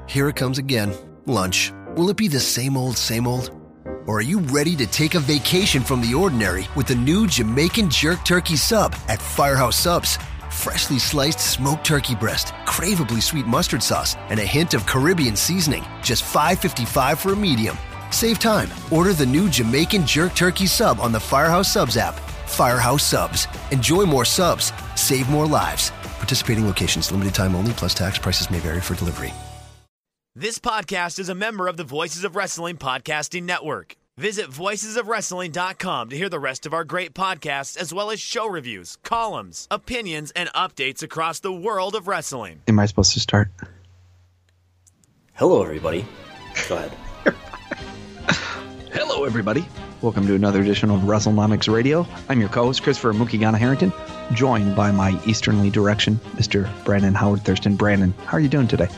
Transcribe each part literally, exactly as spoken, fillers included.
Here it comes again. Lunch. Will it be the same old, same old? Or are you ready to take a vacation from the ordinary with the new Jamaican Jerk Turkey Sub at Firehouse Subs? Freshly sliced smoked turkey breast, craveably sweet mustard sauce, and a hint of Caribbean seasoning. Just five fifty-five for a medium. Save time. Order the new Jamaican Jerk Turkey Sub on the Firehouse Subs app. Firehouse Subs. Enjoy more subs. Save more lives. Participating locations. Limited time only, plus tax. Prices may vary for delivery. This podcast is a member of the Voices of Wrestling Podcasting Network. Visit voices of wrestling dot com to hear the rest of our great podcasts, as well as show reviews, columns, opinions, and updates across the world of wrestling. Am I supposed to start? Hello, everybody. Go ahead. Hello, everybody. Welcome to another edition of WrestleNomics Radio. I'm your co-host, Christopher Mukigana Harrington, joined by my easternly direction, Mister Brandon Howard Thurston. Brandon, how are you doing today?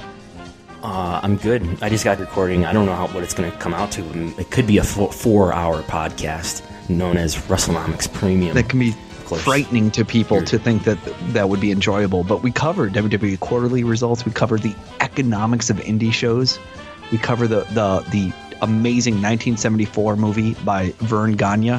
Uh, I'm good. I just got recording. I don't know how, what it's going to come out to. It could be a four, four-hour podcast known as WrestleNomics Premium. That can be frightening to people to think that that would be enjoyable. But we covered W W E quarterly results. We covered the economics of indie shows. We cover the the the amazing nineteen seventy-four movie by Vern Gagne,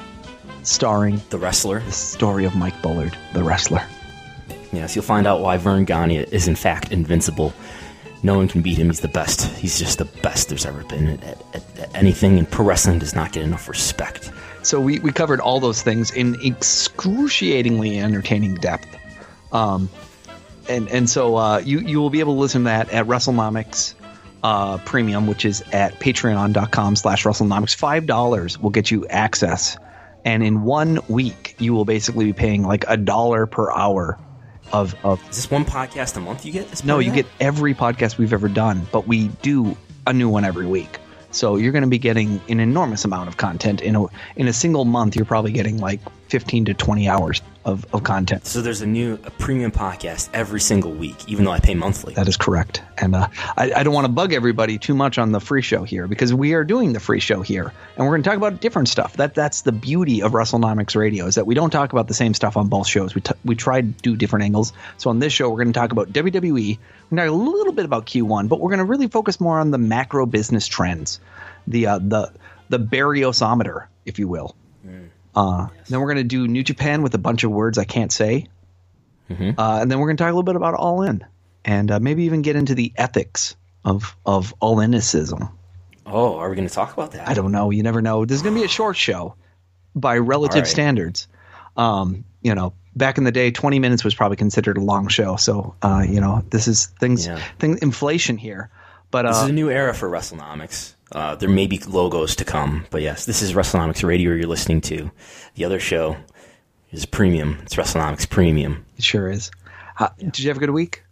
starring The Wrestler. The story of Mike Bullard, the wrestler. Yes, you'll find out why Vern Gagne is in fact invincible. No one can beat him. He's the best. He's just the best there's ever been at, at, at anything, and pro wrestling does not get enough respect. So we, we covered all those things in excruciatingly entertaining depth. Um, and and so uh, you, you will be able to listen to that at WrestleNomics uh, Premium, which is at patreon.com slash WrestleNomics. five dollars will get you access. And in one week, you will basically be paying like a dollar per hour. Of, of Is this one podcast a month you get? This no, you that? get every podcast we've ever done, but we do a new one every week. So you're going to be getting an enormous amount of content. In a, in a single month, you're probably getting like fifteen to twenty hours of, of content. So there's a new a premium podcast every single week, even though I pay monthly. That is correct. And uh, I, I don't want to bug everybody too much on the free show here, because we are doing the free show here. And we're going to talk about different stuff. That That's the beauty of WrestleNomics Radio, is that we don't talk about the same stuff on both shows. We, t- we try to do different angles. So on this show, we're going to talk about W W E. We're going to talk a little bit about Q one, but we're going to really focus more on the macro business trends. The uh, the the barriosometer, if you will. Mm. Uh, yes. Then we're going to do New Japan with a bunch of words I can't say. Mm-hmm. Uh, and then we're going to talk a little bit about All In. And uh, maybe even get into the ethics of, of all-inicism. Oh, are we going to talk about that? I don't know. You never know. This is going to be a short show by relative right. standards. Um, you know, back in the day, twenty minutes was probably considered a long show. So, uh, you know, this is things, yeah. thing, inflation here. But uh, this is a new era for WrestleNomics. Uh, there may be logos to come, but yes, this is WrestleNomics Radio you're listening to. The other show is premium. It's WrestleNomics Premium. It sure is. Uh, yeah. Did you have a good week?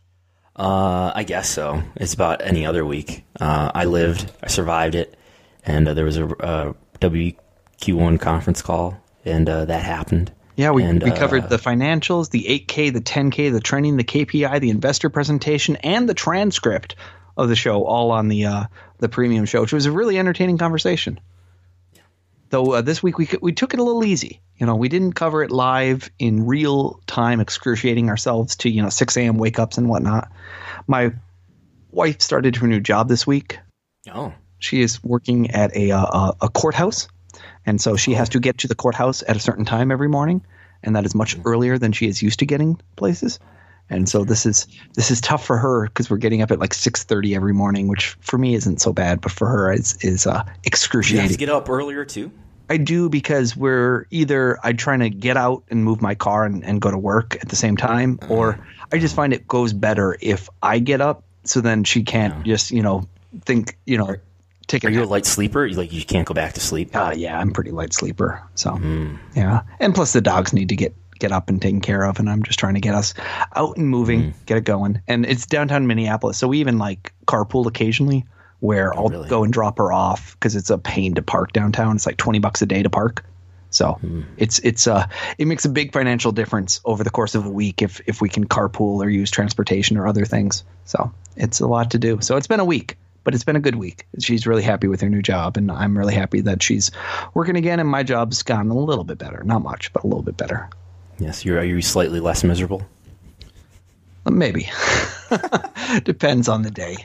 Uh, I guess so. It's about any other week. Uh, I lived, I survived it, and uh, there was a uh, W Q one conference call, and uh, that happened. Yeah, we, and, we uh, covered the financials, the eight K, the ten K, the training, the K P I, the investor presentation, and the transcript of the show, all on the uh, the premium show, which was a really entertaining conversation. Yeah. Though uh, this week we we took it a little easy. You know, we didn't cover it live in real time, excruciating ourselves to, you know, six a.m. wake ups and whatnot. My wife started her new job this week. Oh. She is working at a uh, a courthouse, and so she oh. has to get to the courthouse at a certain time every morning, and that is much mm-hmm. earlier than she is used to getting places. And so this is this is tough for her, because we're getting up at like six thirty every morning, which for me isn't so bad, but for her is is uh, excruciating. You have to get up earlier too? I do, because we're either I'm trying to get out and move my car and, and go to work at the same time, uh, or I just find it goes better if I get up, so then she can't yeah. just, you know, think, you know, take a Are you a light sleeper? You like you can't go back to sleep? Uh, yeah, I'm a pretty light sleeper. So mm. yeah, and plus the dogs need to get. get up and taken care of, and I'm just trying to get us out and moving, mm. get it going. And it's downtown Minneapolis, so we even like carpool occasionally, where oh, I'll really? go and drop her off, because it's a pain to park downtown. It's like twenty bucks a day to park. So mm. it's it's uh it makes a big financial difference over the course of a week if if we can carpool or use transportation or other things. So it's a lot to do. So it's been a week, but it's been a good week. She's really happy with her new job, and I'm really happy that she's working again, and my job's gotten a little bit better. Not much, but a little bit better. Yes, you're are you slightly less miserable? Maybe. Depends on the day.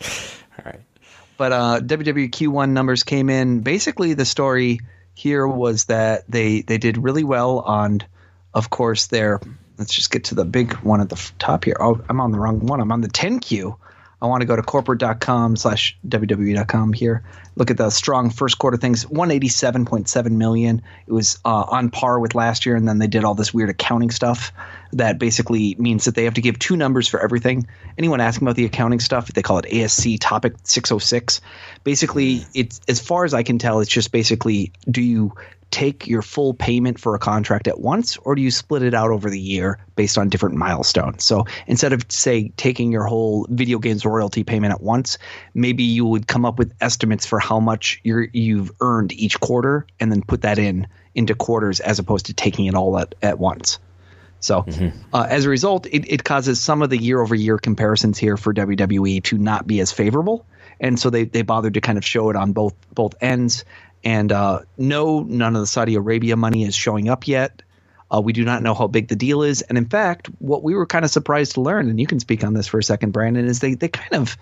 All right. But uh, W W E Q one numbers came in. Basically, the story here was that they they did really well on, of course, their – let's just get to the big one at the f- top here. Oh, I'm on the wrong one. I'm on the ten Q. I want to go to corporate.com slash WWE dot com here. Look at the strong first quarter things, one eighty-seven point seven million. It was uh, on par with last year, and then they did all this weird accounting stuff that basically means that they have to give two numbers for everything. Anyone asking about the accounting stuff, they call it A S C Topic six oh six. Basically, it's as far as I can tell, it's just basically, do you take your full payment for a contract at once, or do you split it out over the year based on different milestones? So instead of, say, taking your whole video games royalty payment at once, maybe you would come up with estimates for how much you're, you've earned each quarter and then put that in into quarters as opposed to taking it all at, at once. So mm-hmm. uh, as a result, it, it causes some of the year-over-year comparisons here for W W E to not be as favorable. And so they, they bothered to kind of show it on both both ends. And uh, no, none of the Saudi Arabia money is showing up yet. Uh, we do not know how big the deal is. And in fact, what we were kind of surprised to learn, and you can speak on this for a second, Brandon, is they, they kind of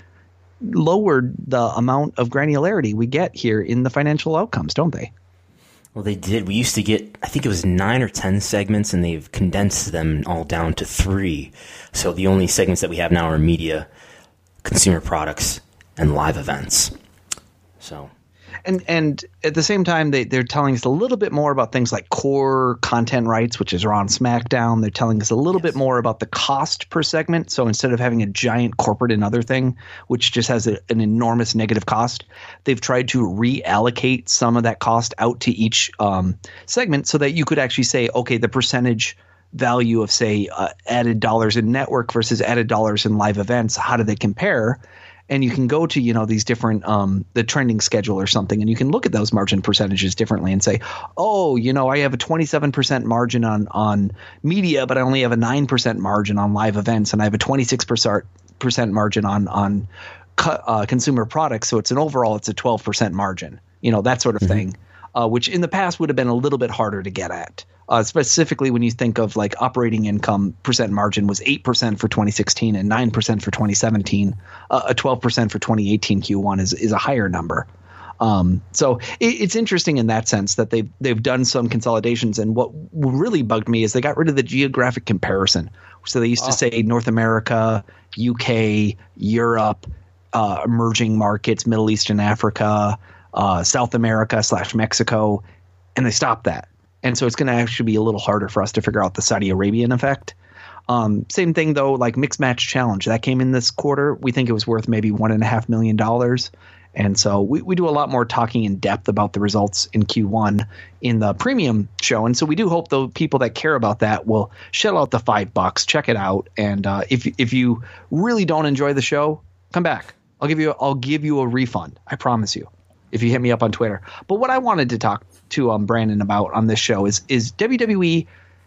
lowered the amount of granularity we get here in the financial outcomes, don't they? Well, they did. We used to get, I think it was nine or ten segments, and they've condensed them all down to three. So the only segments that we have now are media, consumer products, and live events. So... And and at the same time, they, they're telling us a little bit more about things like core content rights, which is Raw and SmackDown. They're telling us a little yes. bit more about the cost per segment. So instead of having a giant corporate and other thing, which just has a, an enormous negative cost, they've tried to reallocate some of that cost out to each um, segment so that you could actually say, okay, the percentage value of, say, uh, added dollars in network versus added dollars in live events, how do they compare? And you can go to, you know, these different um, the trending schedule or something, and you can look at those margin percentages differently and say, oh, you know, I have a twenty-seven percent margin on on media, but I only have a nine percent margin on live events, and I have a twenty-six percent margin on on uh, consumer products. So it's an overall, it's a twelve percent margin, you know, that sort of mm-hmm. thing, uh, which in the past would have been a little bit harder to get at. Uh, specifically when you think of like operating income percent margin was eight percent for twenty sixteen and nine percent for twenty seventeen. Uh, a twelve percent for twenty eighteen Q one is, is a higher number. Um, so it, it's interesting in that sense that they've, they've done some consolidations. And what really bugged me is they got rid of the geographic comparison. So they used oh. to say North America, U K, Europe, uh, emerging markets, Middle East and Africa, uh, South America slash Mexico, and they stopped that. And so it's going to actually be a little harder for us to figure out the Saudi Arabian effect. Um, same thing, though, like Mixed Match Challenge. That came in this quarter. We think it was worth maybe one point five million dollars. And so we, we do a lot more talking in depth about the results in Q one in the premium show. And so we do hope the people that care about that will shell out the five bucks, check it out. And uh, if if you really don't enjoy the show, come back. I'll give you I'll give you a refund. I promise you, if you hit me up on Twitter. But what I wanted to talk to um, Brandon about on this show is is W W E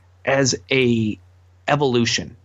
as a evolution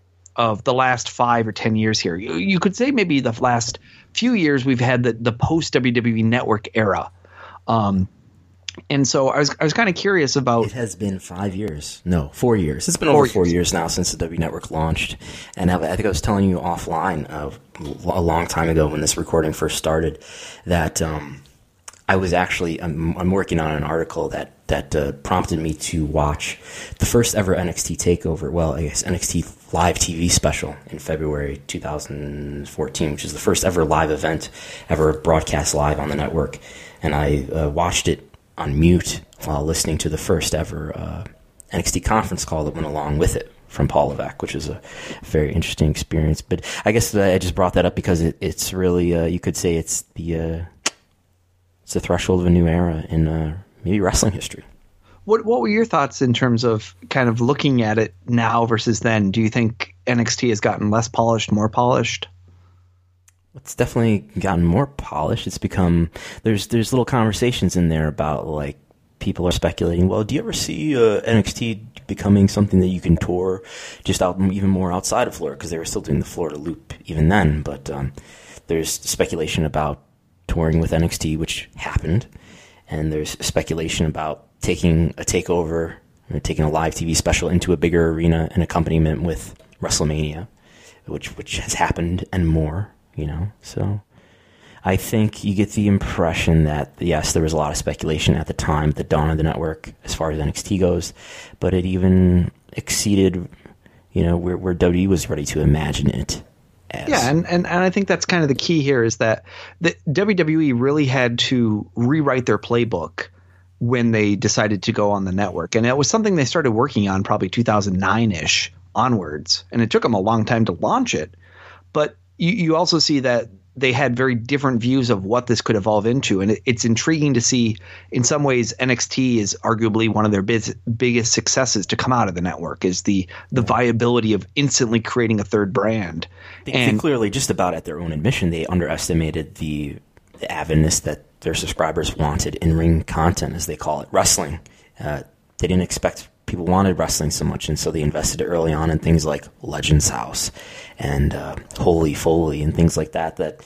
of the last five or ten years here. You, you could say maybe the last few years we've had the, the post W W E Network era. Um, and so I was I was kind of curious about. It has been five years. No, four years. It's been over four years, four years now since the W Network launched. And I, I think I was telling you offline uh, a long time ago when this recording first started that um, I was actually I'm, I'm working on an article that that uh, prompted me to watch the first ever N X T takeover. Well, I guess N X T live T V special in February two thousand fourteen, which is the first ever live event ever broadcast live on the network. And I uh, watched it on mute while listening to the first ever uh, N X T conference call that went along with it from Paul Levesque, which is a very interesting experience. But I guess I just brought that up because it, it's really, uh, you could say it's the uh, it's the threshold of a new era in uh, maybe wrestling history. What what were your thoughts in terms of kind of looking at it now versus then? Do you think N X T has gotten less polished, more polished? It's definitely gotten more polished. It's become there's there's little conversations in there about like people are speculating. Well, do you ever see uh, N X T becoming something that you can tour just out even more outside of Florida? Because they were still doing the Florida loop even then. But um, there's speculation about touring with N X T, which happened, and there's speculation about taking a takeover, or taking a live T V special into a bigger arena and accompaniment with WrestleMania. which which has happened and more, you know. So I think you get the impression that, yes, there was a lot of speculation at the time, the dawn of the network, as far as N X T goes, but it even exceeded, you know, where, where W W E was ready to imagine it as. Yeah, and, and, and I think that's kind of the key here, is that the W W E really had to rewrite their playbook when they decided to go on the network. And it was something they started working on probably two thousand nine-ish onwards, and it took them a long time to launch it. But you, you also see that they had very different views of what this could evolve into. And it, it's intriguing to see, in some ways, N X T is arguably one of their biz, biggest successes to come out of the network, is the the viability of instantly creating a third brand. They, and they clearly, just about at their own admission, they underestimated the, the avidness that their subscribers wanted in-ring content, as they call it, wrestling. Uh, they didn't expect people wanted wrestling so much, and so they invested early on in things like Legends House and uh, Holy Foley and things like that, that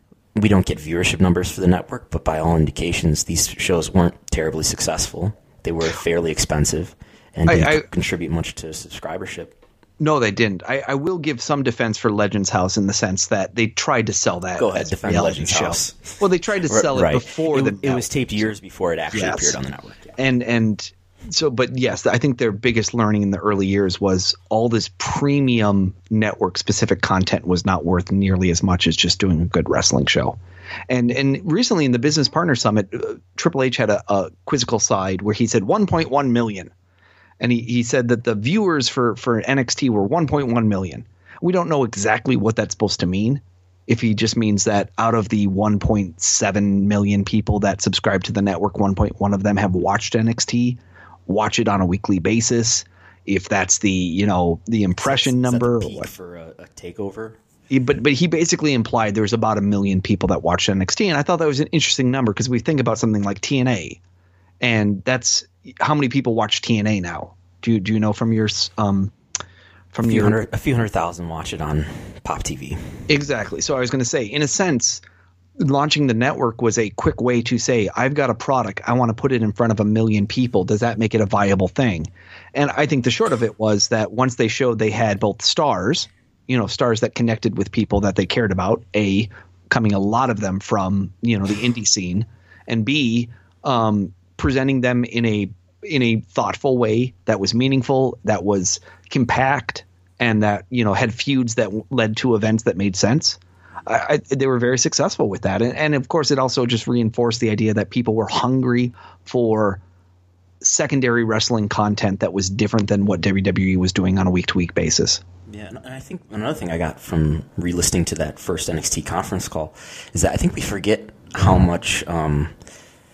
we don't get viewership numbers for the network, but by all indications, these shows weren't terribly successful. They were fairly expensive and didn't I, I, contribute much to subscribership. No, they didn't. I, I will give some defense for Legends House in the sense that they tried to sell that. Go ahead, as defend Legends show. House. Well, they tried to sell right. it before it, the. It was taped years before it actually yes. appeared on the network. Yeah. And and so, but yes, I think their biggest learning in the early years was all this premium network specific content was not worth nearly as much as just doing a good wrestling show. And and recently in the Business Partner Summit, uh, Triple H had a, a quizzical side where he said one point one million. And he, he said that the viewers for, for N X T were one point one million. We don't know exactly what that's supposed to mean. If he just means that out of the one point seven million people that subscribe to the network, one point one of them have watched N X T, watch it on a weekly basis. If that's the, you know, the impression is that, number. Is that the peak for a, a takeover? He, but but he basically implied there was about a million people that watched N X T. And I thought that was an interesting number, because we think about something like T N A. And that's how many people watch T N A now? Do you, do you know from your um from a few your hundred, a few hundred thousand watch it on Pop T V? Exactly. So I was going to say, in a sense, launching the network was a quick way to say, I've got a product, I want to put it in front of a million people. Does that make it a viable thing? And I think the short of it was that once they showed they had both stars, you know, stars that connected with people that they cared about, A, coming a lot of them from, you know, the indie scene, and B, um, presenting them in a in a thoughtful way that was meaningful, that was compact, and that, you know, had feuds that led to events that made sense. I, I, they were very successful with that. And, and of course, it also just reinforced the idea that people were hungry for secondary wrestling content that was different than what W W E was doing on a week-to-week basis. Yeah, and I think another thing I got from re-listening to that first N X T conference call is that I think we forget how much um, –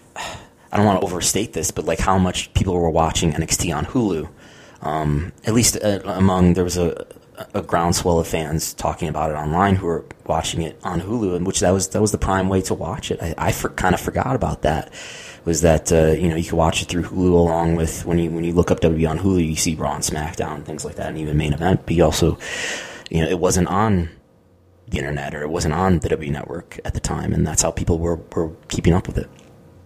I don't want to overstate this, but like how much people were watching N X T on Hulu. Um, at least uh, among, there was a, a groundswell of fans talking about it online who were watching it on Hulu, and which that was that was the prime way to watch it. I, I for, kind of forgot about that. Was that uh, you know, you could watch it through Hulu along with when you when you look up W W E on Hulu, you see Raw and SmackDown and things like that, and even Main Event. But you also, you know, it wasn't on the internet, or it wasn't on the W Network at the time, and that's how people were were keeping up with it.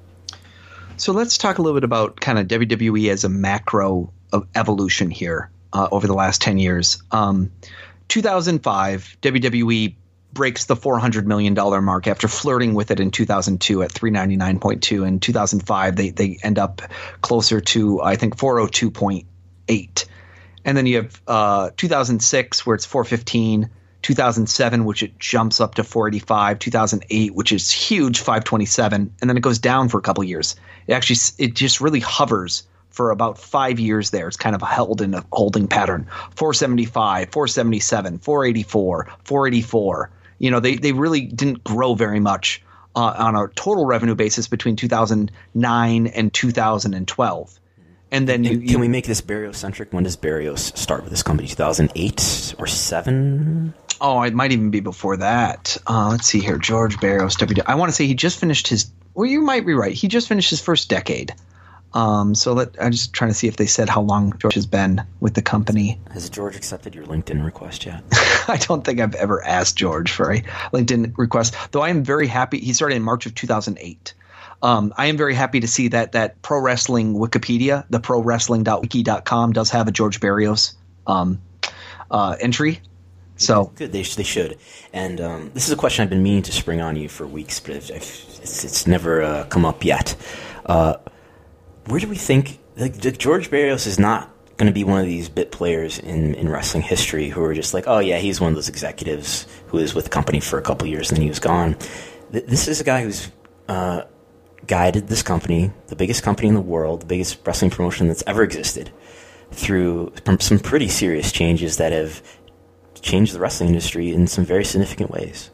So let's talk a little bit about kind of W W E as a macro of evolution here uh, over the last ten years. Um, two thousand five, W W E breaks the four hundred million dollars mark after flirting with it in two thousand two at three ninety-nine point two. In two thousand five, they, they end up closer to, I think, four oh two point eight. And then you have uh, two thousand six, where it's four fifteen. two thousand seven, which it jumps up to four eighty-five, two thousand eight, which is huge, five twenty-seven, and then it goes down for a couple of years. It actually, it just really hovers for about five years there. It's kind of held in a holding pattern. four seventy-five, four seventy-seven, four eighty-four, four eighty-four. You know, they, they really didn't grow very much uh, on a total revenue basis between two thousand nine and two thousand twelve. And then you, Can you, we make this Barrios-centric? When does Barrios start with this company? two thousand eight or seven? Oh, it might even be before that. Uh, let's see here. George Barrios. W W E. I want to say he just finished his – well, you might be right. He just finished his first decade. Um, so let, I'm just trying to see if they said how long George has been with the company. Has George accepted your LinkedIn request yet? I don't think I've ever asked George for a LinkedIn request, though I am very happy. He started in March of two thousand eight. Um, I am very happy to see that that Pro Wrestling Wikipedia, the pro wrestling dot wiki dot com, does have a George Barrios um, uh, entry. So good, they they should. And um, this is a question I've been meaning to spring on you for weeks, but I've, I've, it's it's never uh, come up yet. Uh, where do we think like, George Barrios is not going to be one of these bit players in, in wrestling history who are just like, oh yeah, he's one of those executives who was with the company for a couple of years and then he was gone. This is a guy who's uh, guided this company, the biggest company in the world, the biggest wrestling promotion that's ever existed, through some pretty serious changes that have changed the wrestling industry in some very significant ways.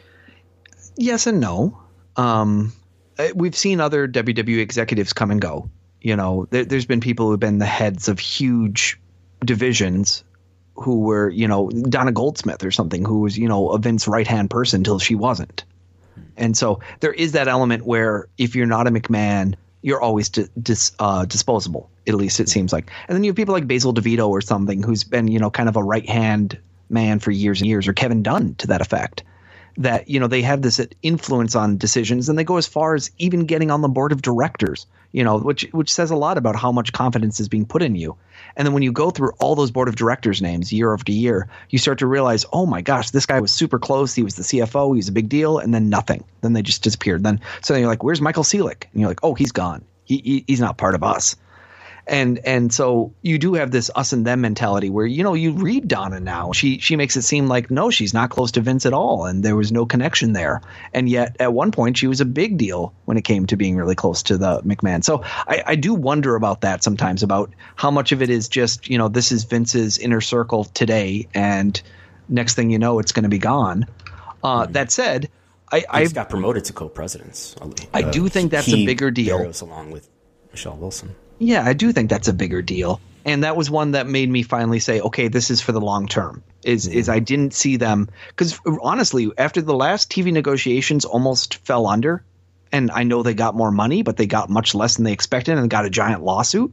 Yes and no. Um, we've seen other W W E executives come and go. You know, there, there's been people who've been the heads of huge divisions who were, you know, Donna Goldsmith or something, who was, you know, a Vince right-hand person until she wasn't. And so there is that element where if you're not a McMahon, you're always di- dis, uh, disposable, at least it seems like. And then you have people like Basil DeVito or something who's been, you know, kind of a right-hand man for years and years, or Kevin Dunn to that effect, that, you know, they have this influence on decisions and they go as far as even getting on the board of directors, you know, which which says a lot about how much confidence is being put in you. And then when you go through all those board of directors names year after year, you start to realize, oh my gosh, this guy was super close. He was the C F O. He was a big deal. And then nothing. Then they just disappeared. Then so then you're like, where's Michael Selick? And you're like, oh, he's gone. He, he he's not part of us. And and so you do have this us and them mentality where, you know, you read Donna now. She she makes it seem like, no, she's not close to Vince at all. And there was no connection there. And yet at one point she was a big deal when it came to being really close to the McMahon. So I, I do wonder about that sometimes, about how much of it is just, you know, this is Vince's inner circle today. And next thing you know, it's going to be gone. Uh, mm-hmm. That said, I I got promoted to co-presidents. Uh, I do think that's a bigger deal. Barrios along with Michelle Wilson. Yeah, I do think that's a bigger deal. And that was one that made me finally say, okay, this is for the long term, is mm-hmm. is I didn't see them. Because honestly, after the last T V negotiations almost fell under, and I know they got more money, but they got much less than they expected and got a giant lawsuit.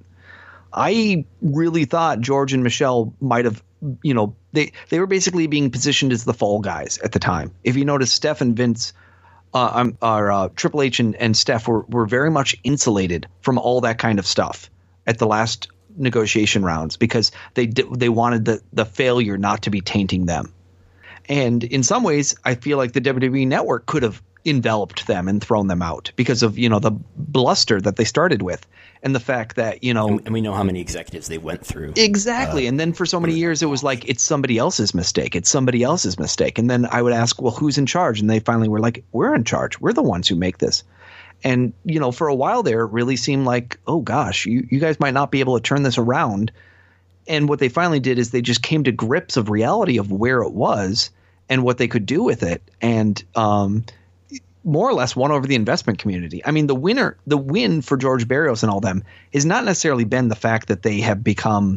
I really thought George and Michelle might have, you know, they, they were basically being positioned as the fall guys at the time. If you notice, Steph and Vince Uh, um, our, uh, Triple H and, and Steph were, were very much insulated from all that kind of stuff at the last negotiation rounds because they di- they wanted the, the failure not to be tainting them. And in some ways, I feel like the W W E Network could have enveloped them and thrown them out because of, you know, the bluster that they started with and the fact that, you know, and we know how many executives they went through. Exactly. Uh, and then for so many years, it was like, it's somebody else's mistake. It's somebody else's mistake. And then I would ask, well, who's in charge? And they finally were like, we're in charge. We're the ones who make this. And, you know, for a while there, it really seemed like, oh gosh, you, you guys might not be able to turn this around. And what they finally did is they just came to grips of reality of where it was and what they could do with it. And, um, more or less won over the investment community. I mean, the winner, the win for George Barrios and all them has not necessarily been the fact that they have become,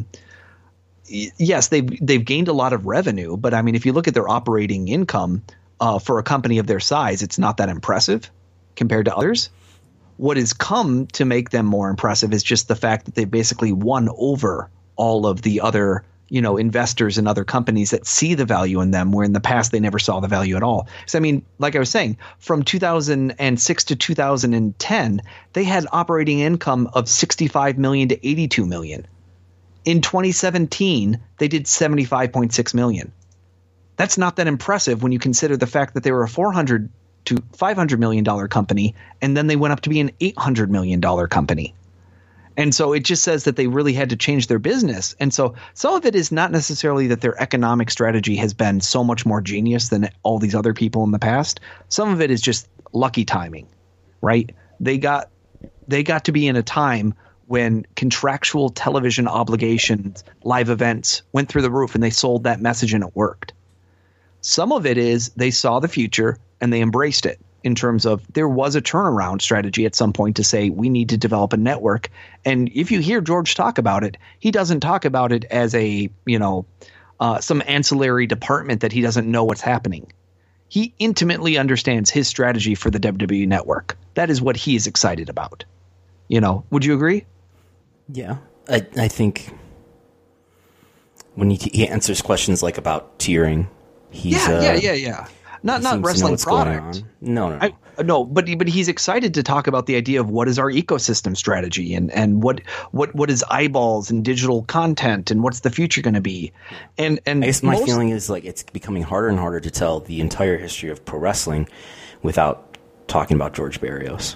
yes, they've, they've gained a lot of revenue, but I mean, if you look at their operating income uh, for a company of their size, it's not that impressive compared to others. What has come to make them more impressive is just the fact that they've basically won over all of the other, you know, investors and other companies that see the value in them, where in the past they never saw the value at all. So, I mean, like I was saying, from two thousand six to two thousand ten, they had operating income of sixty-five million to eighty-two million. In twenty seventeen, they did seventy-five point six million. That's not that impressive when you consider the fact that they were a four hundred to five hundred million dollars company, and then they went up to be an eight hundred million dollars company. And so it just says that they really had to change their business. And so some of it is not necessarily that their economic strategy has been so much more genius than all these other people in the past. Some of it is just lucky timing, right? They got they got to be in a time when contractual television obligations, live events went through the roof and they sold that message and it worked. Some of it is they saw the future and they embraced it. In terms of there was a turnaround strategy at some point to say we need to develop a network. And if you hear George talk about it, he doesn't talk about it as a, you know, uh, some ancillary department that he doesn't know what's happening. He intimately understands his strategy for the W W E Network. That is what he is excited about. You know, would you agree? Yeah, I, I think when he, he answers questions like about tiering, he's yeah, uh, yeah, yeah, yeah. Not not wrestling product. No, no, no. I, no, but but he's excited to talk about the idea of what is our ecosystem strategy and, and what what what is eyeballs and digital content and what's the future going to be. And and I guess my most, feeling is like it's becoming harder and harder to tell the entire history of pro wrestling without talking about George Barrios.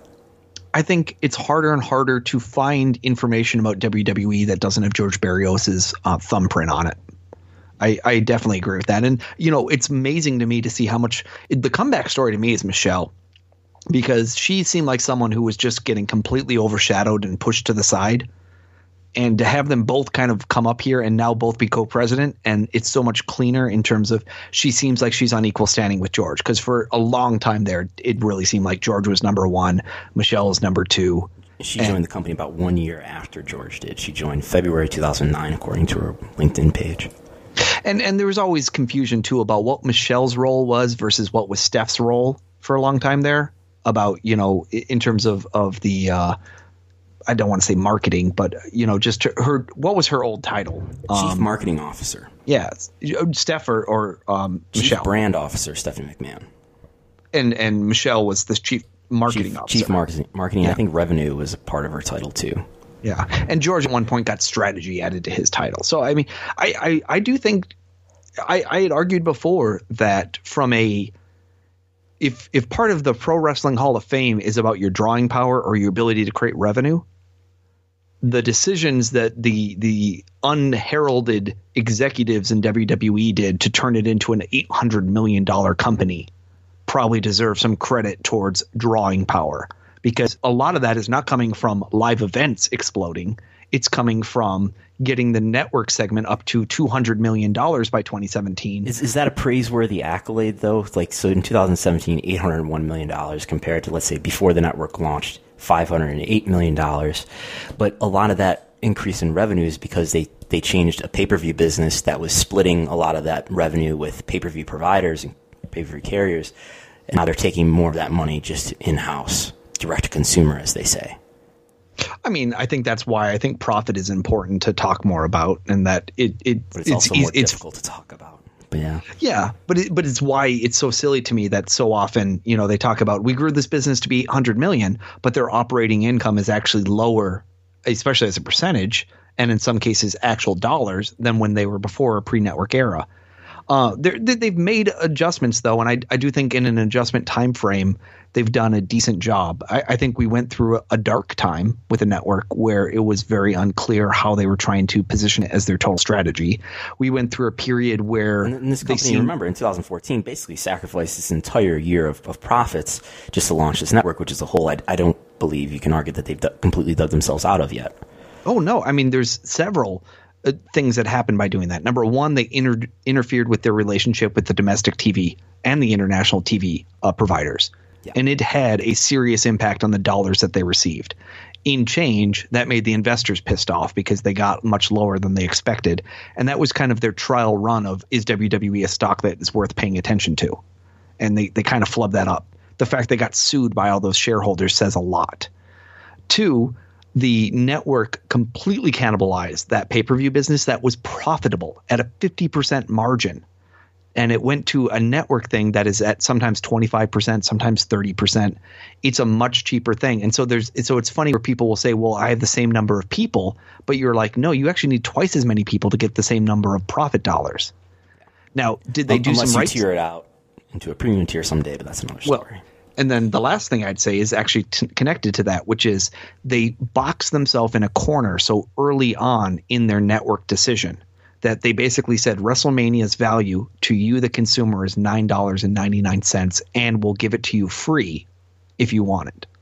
I think it's harder and harder to find information about W W E that doesn't have George Barrios's uh, thumbprint on it. I, I definitely agree with that. And, you know, it's amazing to me to see how much it, the comeback story to me is Michelle, because she seemed like someone who was just getting completely overshadowed and pushed to the side. And to have them both kind of come up here and now both be co-president, and it's so much cleaner in terms of she seems like she's on equal standing with George, because for a long time there, it really seemed like George was number one, Michelle was number two. She and, joined the company about one year after George did. She joined February two thousand nine, according to her LinkedIn page. And and there was always confusion, too, about what Michelle's role was versus what was Steph's role for a long time there, about, you know, in terms of, of the uh, I don't want to say marketing, but, you know, just her, her what was her old title? Um, Chief Marketing Officer. Yeah. Steph or, or um, Chief Michelle. Brand Officer, Stephanie McMahon. And and Michelle was the Chief Marketing Chief, Officer. Chief Marketing. marketing yeah. I think Revenue was a part of her title, too. Yeah, and George at one point got strategy added to his title. So, I mean, I, I, I do think I, I had argued before that from a if if part of the Pro Wrestling Hall of Fame is about your drawing power or your ability to create revenue, the decisions that the the unheralded executives in W W E did to turn it into an eight hundred million dollars company probably deserve some credit towards drawing power. Because a lot of that is not coming from live events exploding. It's coming from getting the network segment up to two hundred million dollars by twenty seventeen. Is, is that a praiseworthy accolade, though? Like, so in two thousand seventeen, eight hundred one million dollars compared to, let's say, before the network launched, five hundred eight million dollars. But a lot of that increase in revenue is because they, they changed a pay-per-view business that was splitting a lot of that revenue with pay-per-view providers and pay-per-view carriers. And now they're taking more of that money just in-house. Direct to consumer, as they say. I mean, I think that's why I think profit is important to talk more about, and that it, it but it's, it's also more it's, difficult to talk about. But yeah, yeah, but it, but it's why it's so silly to me that so often, you know, they talk about we grew this business to be eight hundred million, but their operating income is actually lower, especially as a percentage, and in some cases actual dollars, than when they were before a pre-network era. Uh, they've made adjustments, though, and I, I do think in an adjustment time frame, they've done a decent job. I, I think we went through a, a dark time with a network where it was very unclear how they were trying to position it as their total strategy. We went through a period where and this company, seemed, remember, in two thousand fourteen, basically sacrificed this entire year of, of profits just to launch this network, which is a hole I, I don't believe you can argue that they've d- completely dug themselves out of yet. Oh, no. I mean, there's several Uh, things that happened by doing that. Number one, they inter- interfered with their relationship with the domestic T V and the international T V uh, providers. Yeah. And it had a serious impact on the dollars that they received. In change, that made the investors pissed off because they got much lower than they expected. And that was kind of their trial run of, is W W E a stock that is worth paying attention to? And they, they kind of flubbed that up. The fact they got sued by all those shareholders says a lot. Two, the network completely cannibalized that pay-per-view business that was profitable at a fifty percent margin. And it went to a network thing that is at sometimes twenty-five percent, sometimes thirty percent. It's a much cheaper thing. And so there's so it's funny where people will say, well, I have the same number of people. But you're like, no, you actually need twice as many people to get the same number of profit dollars. Now, did they do Unless some rights? Unless you tier it out into a premium tier someday, but that's another story. Well, and then the last thing I'd say is actually t- connected to that, which is they box themselves in a corner so early on in their network decision that they basically said WrestleMania's value to you, the consumer, is nine dollars and ninety-nine cents, and we'll give it to you free if you want it.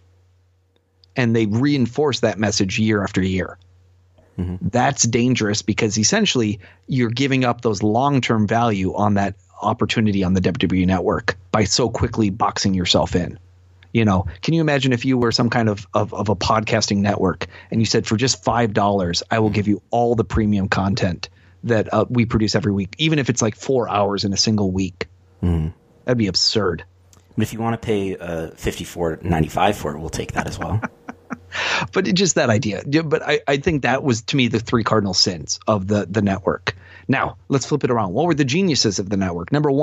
And they reinforce that message year after year. Mm-hmm. That's dangerous because essentially you're giving up those long-term value on that opportunity on the W W E network by so quickly boxing yourself in. You know, can you imagine if you were some kind of, of, of a podcasting network and you said, for just five dollars, I will give you all the premium content that uh, we produce every week, even if it's like four hours in a single week. Mm. That'd be absurd. But if you want to pay uh, fifty-four ninety-five for it, we'll take that as well. But it, just that idea. But I, I think that was, to me, the three cardinal sins of the, the network. Now, let's flip it around. What were the geniuses of the network? Number one,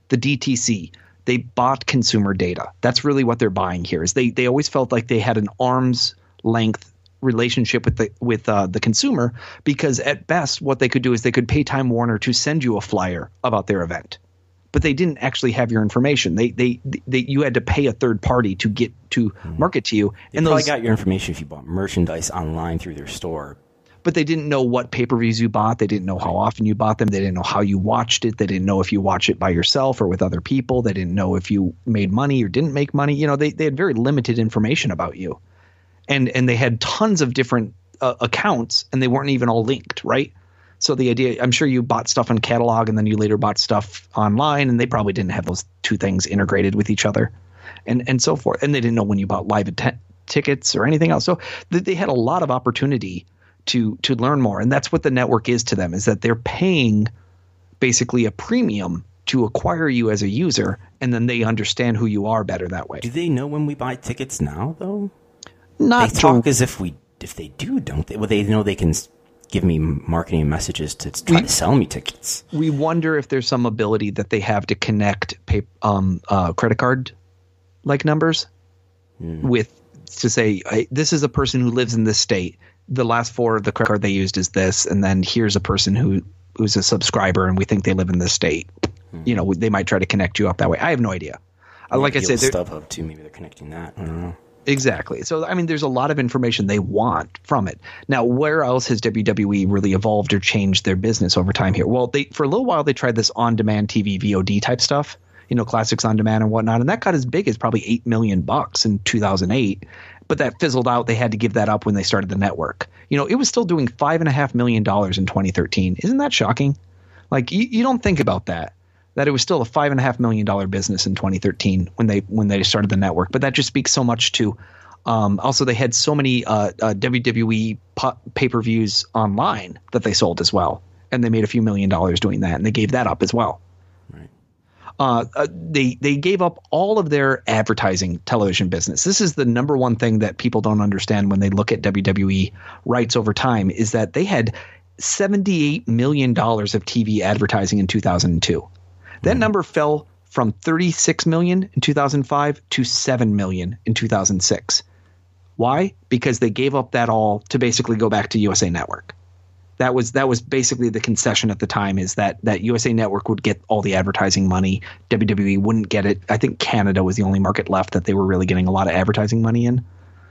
the D T C. They bought consumer data. That's really what they're buying here. Is they they always felt like they had an arm's length relationship with the with uh, the consumer, because at best what they could do is they could pay Time Warner to send you a flyer about their event, but they didn't actually have your information. They they, they you had to pay a third party to get to mm. market to you. They and probably those, got your information if you bought merchandise online through their store. But they didn't know what pay-per-views you bought. They didn't know how often you bought them. They didn't know how you watched it. They didn't know if you watched it by yourself or with other people. They didn't know if you made money or didn't make money. You know, they, they had very limited information about you. And and they had tons of different uh, accounts, and they weren't even all linked, right? So the idea – I'm sure you bought stuff on catalog and then you later bought stuff online, and they probably didn't have those two things integrated with each other and, and so forth. And they didn't know when you bought live att- tickets or anything else. So th- they had a lot of opportunity – to to learn more. And that's what the network is to them, is that they're paying basically a premium to acquire you as a user, and then they understand who you are better that way. Do they know when we buy tickets now, though? Not they talk to, as if we if they do, don't they? Well, they know they can give me marketing messages to try we, to sell me tickets. We wonder if there's some ability that they have to connect pay, um, uh, credit card like numbers mm. with to say, hey, this is a person who lives in this state. The last four of the credit card they used is this, and then here's a person who who's a subscriber, and we think they live in this state. Mm-hmm. You know, they might try to connect you up that way. I have no idea. Yeah, like I said, StubHub too. Maybe they're connecting that. I don't know. Exactly. So I mean, there's a lot of information they want from it. Now, where else has W W E really evolved or changed their business over time here? Well, they for a little while they tried this on-demand T V V O D type stuff. You know, classics on demand and whatnot, and that got as big as probably eight million bucks in two thousand eight. But that fizzled out. They had to give that up when they started the network. You know, it was still doing five and a half million dollars in twenty thirteen. Isn't that shocking? Like you, you don't think about that, that it was still a five and a half million dollar business in twenty thirteen when they when they started the network. But that just speaks so much to. Um, also, they had so many uh, uh, W W E pu- pay-per-views online that they sold as well, and they made a few million dollars doing that, and they gave that up as well. Right. Uh, uh, they they gave up all of their advertising television business. This is the number one thing that people don't understand when they look at W W E rights over time, is that they had seventy-eight million dollars of T V advertising in two thousand two. That mm-hmm. number fell from thirty-six million dollars in two thousand five to seven million dollars in two thousand six. Why? Because they gave up that all to basically go back to U S A Network. That was that was basically the concession at the time, is that that U S A Network would get all the advertising money. W W E wouldn't get it. I think Canada was the only market left that they were really getting a lot of advertising money in.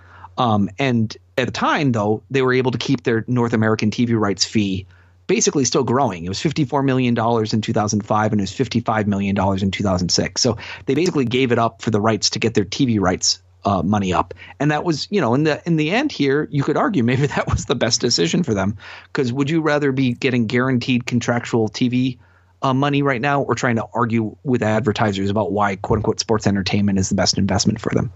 Um, and at the time, though, they were able to keep their North American T V rights fee basically still growing. It was fifty-four million dollars in two thousand five, and it was fifty-five million dollars in two thousand six. So they basically gave it up for the rights to get their T V rights Uh, money up. And that was, you know, in the in the end here, you could argue maybe that was the best decision for them, because would you rather be getting guaranteed contractual T V uh, money right now, or trying to argue with advertisers about why quote unquote sports entertainment is the best investment for them?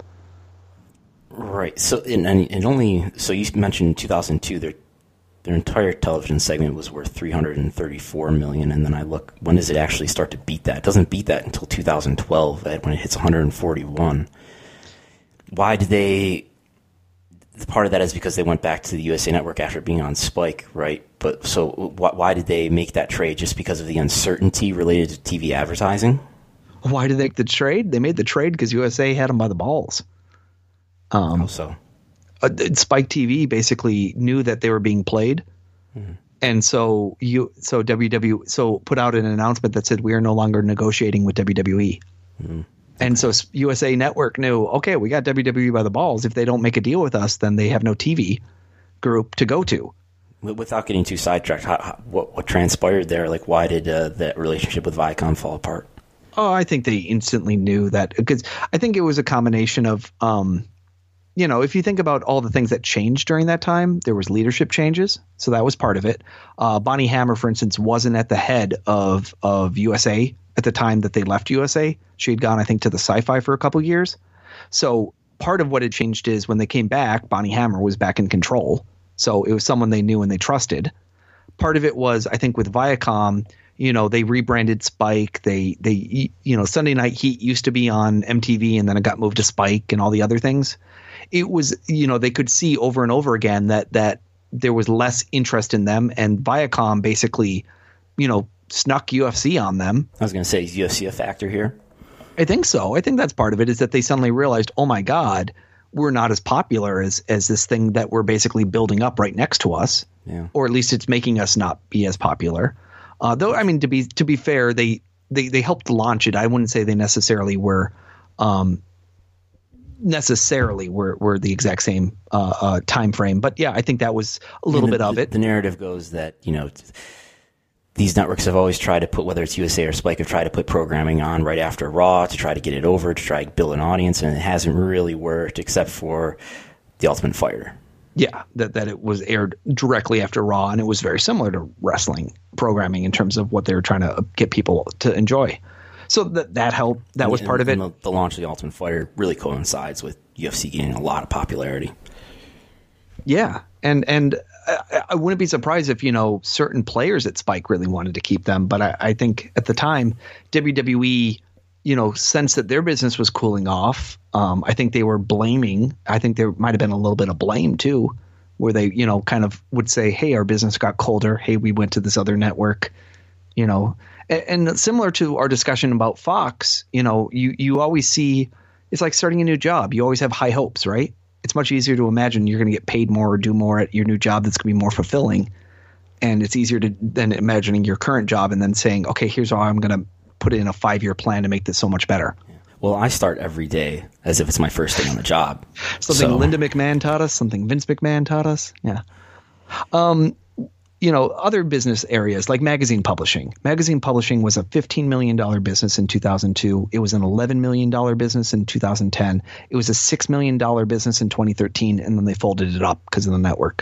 Right. So and, and only so you mentioned two thousand two, their their entire television segment was worth three hundred thirty-four million dollars, and then I look, when does it actually start to beat that? It doesn't beat that until two thousand twelve, when it hits one hundred forty-one. Why did they – part of that is because they went back to the U S A Network after being on Spike, right? But so wh- why did they make that trade? Just because of the uncertainty related to T V advertising? Why did they make the trade? They made the trade because U S A had them by the balls. Um, How so? Uh, Spike T V basically knew that they were being played. Mm-hmm. And so you so W W E so put out an announcement that said, we are no longer negotiating with W W E. Mm-hmm. And so U S A Network knew, okay, we got W W E by the balls. If they don't make a deal with us, then they have no T V group to go to. Without getting too sidetracked, how, how, what, what transpired there? Like, why did uh, that relationship with Viacom fall apart? Oh, I think they instantly knew that, because I think it was a combination of, um, you know, if you think about all the things that changed during that time, there was leadership changes. So that was part of it. Uh, Bonnie Hammer, for instance, wasn't at the head of, of U S A at the time that they left U S A. She had gone, I think, to the Sci-Fi for a couple years. So part of what had changed is when they came back, Bonnie Hammer was back in control. So it was someone they knew and they trusted. Part of it was, I think, with Viacom, you know, they rebranded Spike. They, they, you know, Sunday Night Heat used to be on M T V, and then it got moved to Spike and all the other things. It was, you know, they could see over and over again that that there was less interest in them, and Viacom basically, you know, snuck U F C on them. I was going to say, is U F C a factor here? I think so. I think that's part of it, is that they suddenly realized, oh my God, we're not as popular as as this thing that we're basically building up right next to us. Yeah. Or at least it's making us not be as popular. Uh, though, I mean, to be to be fair, they, they, they helped launch it. I wouldn't say they necessarily were um, necessarily were, were the exact same uh, uh, time frame. But yeah, I think that was a little I mean, bit the, of it. The narrative goes that, you know, these networks have always tried to put, whether it's U S A or Spike, have tried to put programming on right after Raw to try to get it over, to try to build an audience, and it hasn't really worked except for The Ultimate Fighter. Yeah, that, that it was aired directly after Raw, and it was very similar to wrestling programming in terms of what they were trying to get people to enjoy. So that that helped. That and, was part and, of it. And the, the launch of The Ultimate Fighter really coincides with U F C gaining a lot of popularity. Yeah, and and I, I wouldn't be surprised if, you know, certain players at Spike really wanted to keep them, but I, I think at the time W W E, you know, sensed that their business was cooling off. Um, I think they were blaming. I think there might have been a little bit of blame too, where they, you know, kind of would say, "Hey, our business got colder. Hey, we went to this other network," you know. And, and similar to our discussion about Fox, you know, you you always see it's like starting a new job. You always have high hopes, right? It's much easier to imagine you're going to get paid more or do more at your new job that's going to be more fulfilling. And it's easier to than imagining your current job and then saying, okay, here's how I'm going to put in a five-year plan to make this so much better. Well, I start every day as if it's my first day on the job. Something so. Linda McMahon taught us, something Vince McMahon taught us. Yeah. Um, you know, other business areas like magazine publishing. Magazine publishing was a fifteen million dollars business in two thousand two. It was an eleven million dollars business in two thousand ten. It was a six million dollars business in twenty thirteen, and then they folded it up because of the network.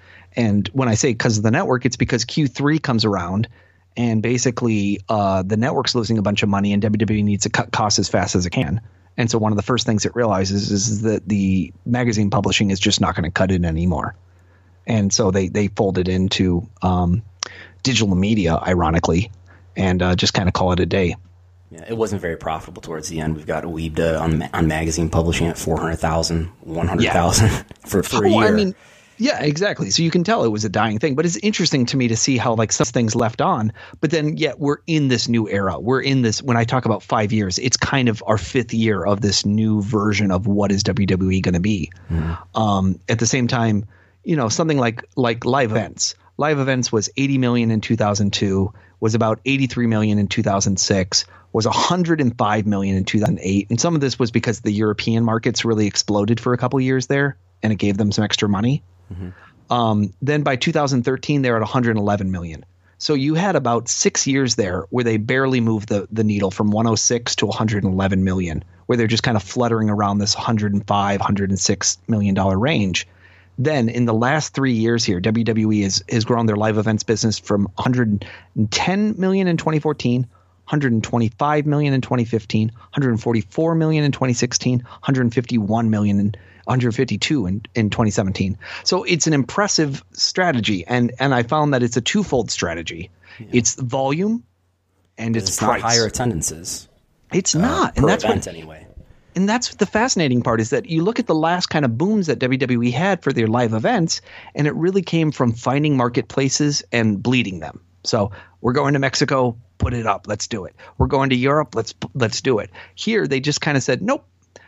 And when I say because of the network, it's because Q three comes around, and basically uh, the network's losing a bunch of money, and W W E needs to cut costs as fast as it can. And so one of the first things it realizes is that the magazine publishing is just not going to cut it anymore. And so they they folded into um, digital media, ironically, and uh, just kind of call it a day. Yeah, it wasn't very profitable towards the end. We've got Weebda on on magazine publishing at four hundred thousand, one hundred thousand yeah. for for a oh, year. I mean, yeah, exactly. So you can tell it was a dying thing, but it's interesting to me to see how like some things left on, but then yet we're in this new era. We're in this, when I talk about five years, it's kind of our fifth year of this new version of what is W W E going to be. Mm. Um, at the same time, you know, something like like live events. Live events was eighty million in two thousand two, was about eighty-three million in two thousand six, was one hundred five million in two thousand eight. And some of this was because the European markets really exploded for a couple of years there, and it gave them some extra money. Mm-hmm. Um, then by two thousand thirteen, they're at one hundred eleven million. So you had about six years there where they barely moved the, the needle from one hundred six to one hundred eleven million, where they're just kind of fluttering around this one hundred five, one hundred six million dollars range. Then in the last three years here, W W E has, has grown their live events business from one hundred ten million in twenty fourteen, one hundred twenty-five million in twenty fifteen, one hundred forty-four million in twenty sixteen, one hundred fifty-one million in one hundred fifty-two in, in twenty seventeen. So it's an impressive strategy, and and I found that it's a twofold strategy. Yeah. It's volume and it's, it's price. Not higher attendances. It's uh, not, per and that's event what, anyway. And that's the fascinating part, is that you look at the last kind of booms that W W E had for their live events, and it really came from finding marketplaces and bleeding them. So we're going to Mexico, put it up, let's do it. We're going to Europe, let's let's do it. Here they just kind of said, nope.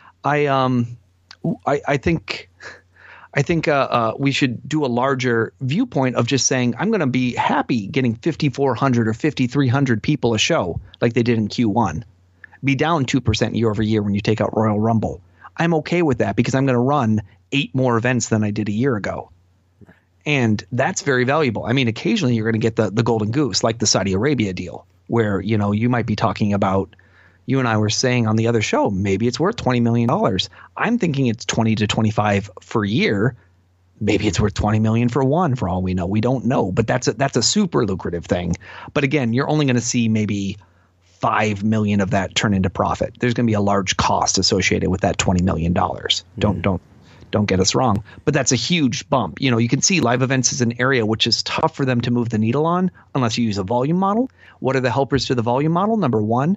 I um I, I think I think uh, uh, we should do a larger viewpoint of just saying I'm going to be happy getting fifty-four hundred or fifty-three hundred people a show like they did in Q one. Be down two percent year over year when you take out Royal Rumble. I'm okay with that because I'm going to run eight more events than I did a year ago. And that's very valuable. I mean, occasionally you're going to get the, the golden goose, like the Saudi Arabia deal, where, you know, you might be talking about, you and I were saying on the other show, maybe it's worth twenty million dollars. I'm thinking it's twenty to twenty-five for a year. Maybe it's worth twenty million for one, for all we know. We don't know, but that's a, that's a super lucrative thing. But again, you're only going to see maybe five million of that turn into profit. There's going to be a large cost associated with that twenty million dollars. Mm. Don't, don't, don't get us wrong, but that's a huge bump. You know, you can see live events is an area which is tough for them to move the needle on unless you use a volume model. What are the helpers to the volume model? Number one,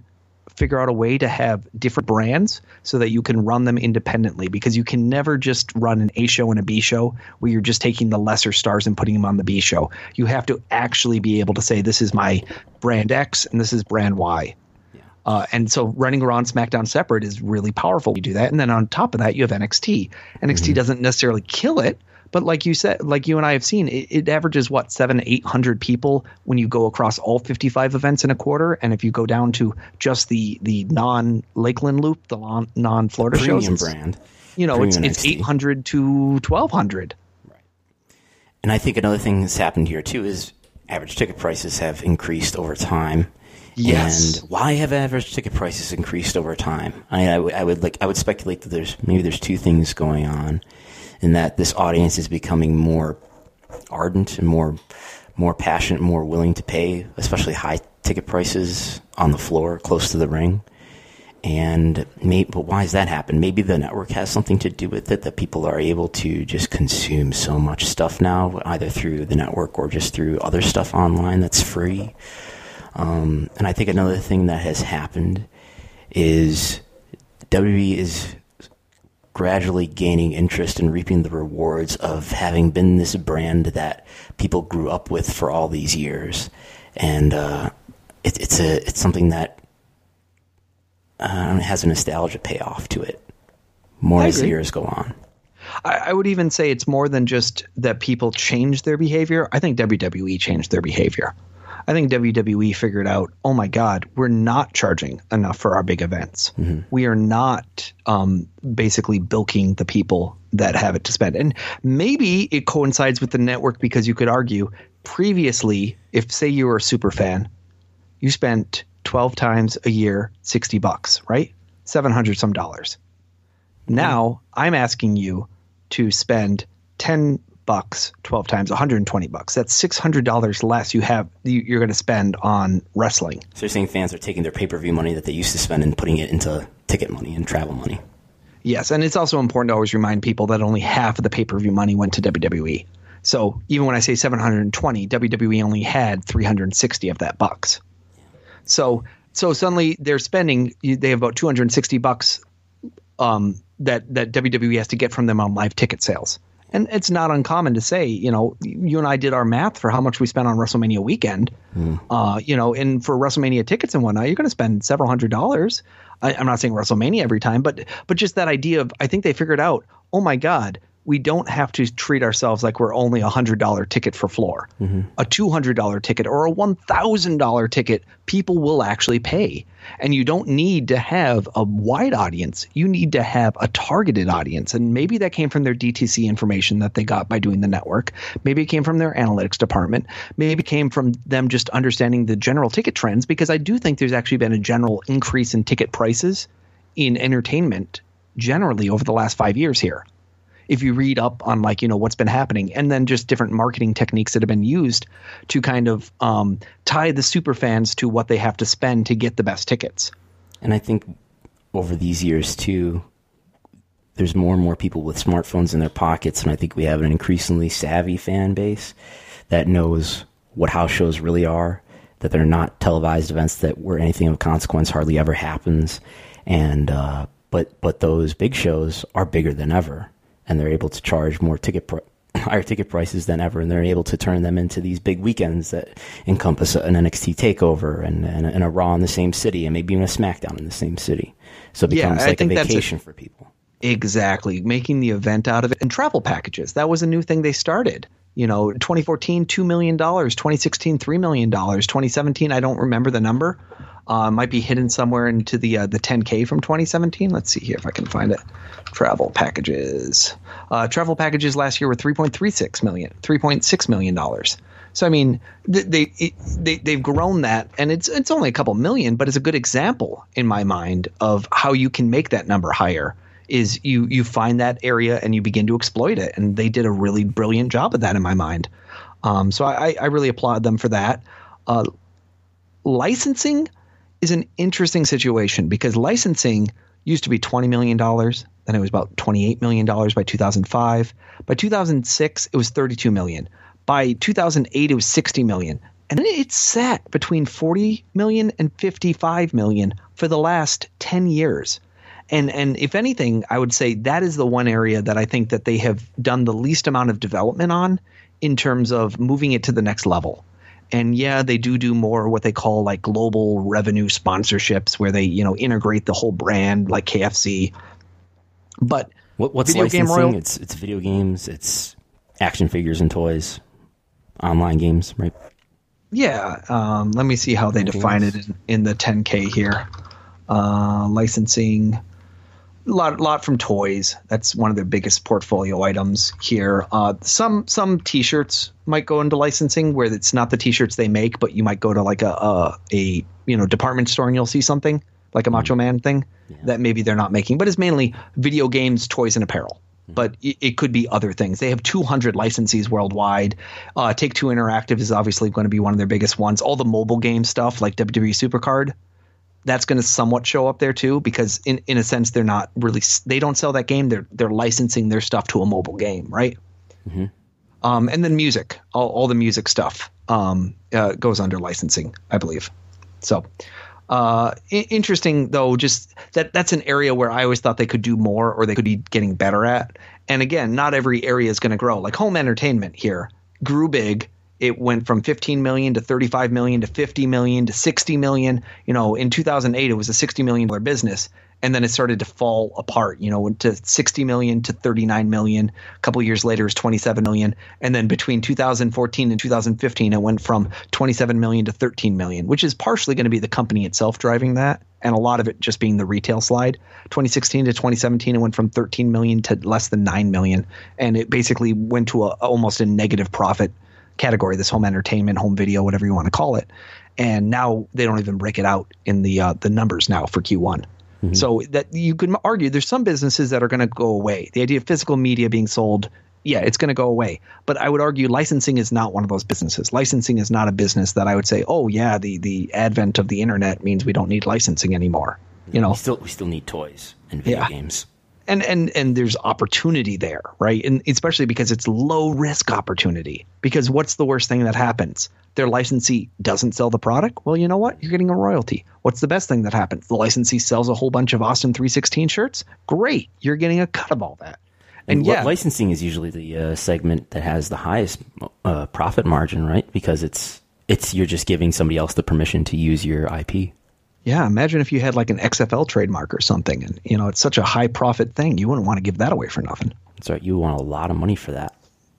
figure out a way to have different brands so that you can run them independently, because you can never just run an A show and a B show where you're just taking the lesser stars and putting them on the B show. You have to actually be able to say, this is my brand X and this is brand Y. Yeah. Uh, and so running Raw and SmackDown separate is really powerful. You do that. And then on top of that, you have N X T. N X T mm-hmm. doesn't necessarily kill it, but like you said, like you and I have seen, it, it averages what, seven, eight hundred people when you go across all fifty-five events in a quarter. And if you go down to just the the non Lakeland Loop, the non Florida shows, premium brand, you know, premium it's it's eight hundred to twelve hundred. Right. And I think another thing that's happened here too is average ticket prices have increased over time. Yes. And why have average ticket prices increased over time? I, I, w- I would like I would speculate that there's maybe there's two things going on. In that this audience is becoming more ardent and more more passionate, more willing to pay, especially high ticket prices on the floor, close to the ring. And maybe, but why does that happen? Maybe the network has something to do with it, that people are able to just consume so much stuff now, either through the network or just through other stuff online that's free. Um, and I think another thing that has happened is W W E is gradually gaining interest and reaping the rewards of having been this brand that people grew up with for all these years, and uh, it, it's a it's something that uh, has a nostalgia payoff to it more as the years go on. I, I would even say it's more than just that people change their behavior. I think W W E changed their behavior. I think W W E figured out, oh my God, we're not charging enough for our big events. Mm-hmm. We are not um, basically bilking the people that have it to spend. And maybe it coincides with the network, because you could argue previously, if say you were a super fan, you spent twelve times a year, sixty bucks, right? seven hundred some dollars. Mm-hmm. Now I'm asking you to spend ten bucks, twelve times, one hundred twenty bucks. That's six hundred dollars less you have you're going to spend on wrestling. So you're saying fans are taking their pay-per-view money that they used to spend and putting it into ticket money and travel money. Yes, and it's also important to always remind people that only half of the pay-per-view money went to W W E. So even when I say seven hundred twenty, W W E only had three hundred sixty of that bucks. So so suddenly they're spending, they have about two hundred sixty bucks um, that that W W E has to get from them on live ticket sales. And it's not uncommon to say, you know, you and I did our math for how much we spent on WrestleMania weekend, mm. uh, you know, and for WrestleMania tickets and whatnot, you're going to spend several hundred dollars. I, I'm not saying WrestleMania every time, but but just that idea of, I think they figured out, oh my God, we don't have to treat ourselves like we're only a one hundred dollars ticket for floor. Mm-hmm. A two hundred dollars ticket or a one thousand dollars ticket, people will actually pay. And you don't need to have a wide audience. You need to have a targeted audience. And maybe that came from their D T C information that they got by doing the network. Maybe it came from their analytics department. Maybe it came from them just understanding the general ticket trends, because I do think there's actually been a general increase in ticket prices in entertainment generally over the last five years here. If you read up on, like, you know, what's been happening, and then just different marketing techniques that have been used to kind of um, tie the super fans to what they have to spend to get the best tickets. And I think over these years too, there's more and more people with smartphones in their pockets, and I think we have an increasingly savvy fan base that knows what house shows really are, that they're not televised events that where anything of consequence hardly ever happens, and uh, but but those big shows are bigger than ever. And they're able to charge more ticket, pr- higher ticket prices than ever, and they're able to turn them into these big weekends that encompass an N X T takeover and, and, and a Raw in the same city, and maybe even a SmackDown in the same city. So it becomes yeah, like a vacation a, for people. Exactly, making the event out of it. And travel packages, that was a new thing they started. You know, twenty fourteen, two million dollars, twenty sixteen, three million dollars, twenty seventeen, I don't remember the number. Uh, might be hidden somewhere into the uh, the ten K from twenty seventeen. Let's see here if I can find it. Travel packages. Uh, travel packages last year were three point three six million, three point six million dollars. So I mean, they they they they've grown that, and it's it's only a couple million, but it's a good example in my mind of how you can make that number higher. Is you you find that area and you begin to exploit it, and they did a really brilliant job of that in my mind. Um, so I I really applaud them for that. Uh, licensing is an interesting situation, because licensing used to be twenty million dollars. Then it was about twenty-eight million dollars by two thousand five. By two thousand six, it was thirty-two million dollars. By two thousand eight, it was sixty million dollars. And then it's sat between forty million and fifty-five million for the last ten years. And and if anything, I would say that is the one area that I think that they have done the least amount of development on in terms of moving it to the next level. And yeah, they do do more what they call like global revenue sponsorships, where they, you know, integrate the whole brand like K F C. But what, what's video licensing? Game Royal, it's it's video games, it's action figures and toys, online games, right? Yeah. Um, let me see how they define it in, in the ten K here. Uh, licensing. A lot, lot from toys. That's one of their biggest portfolio items here. Uh, some some T-shirts might go into licensing, where it's not the T-shirts they make, but you might go to like a a, a you know department store and you'll see something like a Macho Man thing yeah. that maybe they're not making, but it's mainly video games, toys, and apparel. Mm-hmm. But it, it could be other things. They have two hundred licensees worldwide. Uh, Take-Two Interactive is obviously going to be one of their biggest ones. All the mobile game stuff like W W E Supercard, that's going to somewhat show up there too, because in, in a sense, they're not really, they don't sell that game. They're, they're licensing their stuff to a mobile game. Right. Mm-hmm. Um, and then music, all, all the music stuff, um, uh, goes under licensing, I believe. So, uh, I- interesting though, just that that's an area where I always thought they could do more, or they could be getting better at. And again, not every area is going to grow. Like home entertainment here grew big. It went from fifteen million to thirty-five million to fifty million to sixty million. You know, in two thousand eight, it was a sixty million dollars business. And then it started to fall apart, you know, went to sixty million to thirty-nine million. A couple of years later, it was twenty-seven million. And then between two thousand fourteen and two thousand fifteen, it went from twenty-seven million to thirteen million, which is partially going to be the company itself driving that. And a lot of it just being the retail slide. twenty sixteen to twenty seventeen, it went from thirteen million to less than nine million. And it basically went to a, almost a negative profit category, this home entertainment, home video, whatever you want to call it. And now they don't even break it out in the uh, the numbers now for Q one. Mm-hmm. So that you could argue there's some businesses that are going to go away. The idea of physical media being sold, yeah, it's going to go away. But I would argue licensing is not one of those businesses. Licensing is not a business that I would say, oh yeah, the the advent of the internet means we don't need licensing anymore. You know, we still we still need toys and video yeah. games. And, and and there's opportunity there, right? And especially because it's low risk opportunity. Because what's the worst thing that happens? Their licensee doesn't sell the product. Well, you know what? You're getting a royalty. What's the best thing that happens? The licensee sells a whole bunch of Austin three sixteen shirts. Great. You're getting a cut of all that. And, and yeah, yeah, licensing is usually the uh, segment that has the highest uh, profit margin, right? Because it's it's you're just giving somebody else the permission to use your I P. Yeah, imagine if you had like an X F L trademark or something, and you know it's such a high profit thing, you wouldn't want to give that away for nothing. That's right, you want a lot of money for that.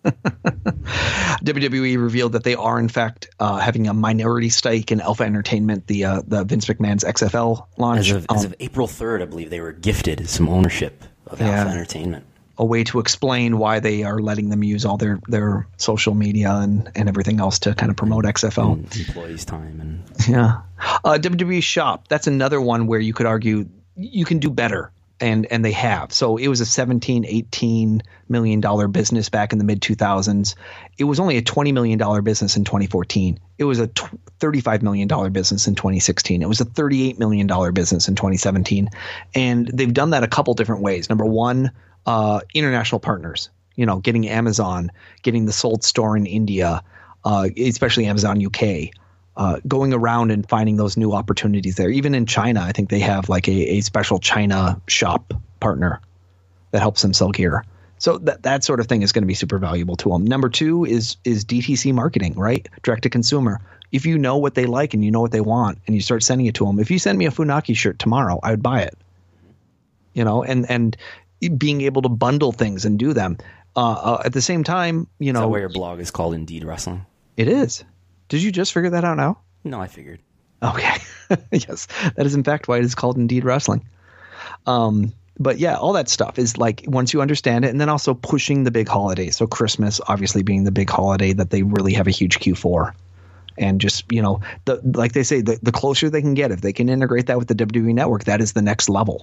W W E revealed that they are in fact uh, having a minority stake in Alpha Entertainment, the uh, the Vince McMahon's X F L launch. As of, um, as of April third, I believe they were gifted some ownership of yeah, Alpha Entertainment. A way to explain why they are letting them use all their, their social media and, and everything else to kind of promote X F L. And employees' time. and Yeah. Uh, W W E Shop, that's another one where you could argue you can do better, and and they have. So it was a seventeen, eighteen million dollars business back in the mid two thousands. It was only a twenty million dollars business in twenty fourteen. It was a thirty-five million dollars business in twenty sixteen. It was a thirty-eight million dollars business in twenty seventeen. And they've done that a couple different ways. Number one, uh, international partners, you know, getting Amazon, getting the sold store in India, uh, especially Amazon U K. Uh, going around and finding those new opportunities there. Even in China, I think they have like a, a special China shop partner that helps them sell gear. So that that sort of thing is going to be super valuable to them. Number two is is D T C marketing, right? Direct to consumer. If you know what they like and you know what they want and you start sending it to them. If you send me a Funaki shirt tomorrow, I would buy it. You know, and and being able to bundle things and do them. Uh, uh, at the same time, you know. Is that why your blog is called Indeed Wrestling? It is. Did you just figure that out now? No, I figured. Okay. Yes, that is in fact why it is called Indeed Wrestling. Um, but yeah, all that stuff is like once you understand it, and then also pushing the big holidays. So Christmas obviously being the big holiday that they really have a huge Q for. And just, you know, the like they say, the, the closer they can get, if they can integrate that with the W W E Network, that is the next level.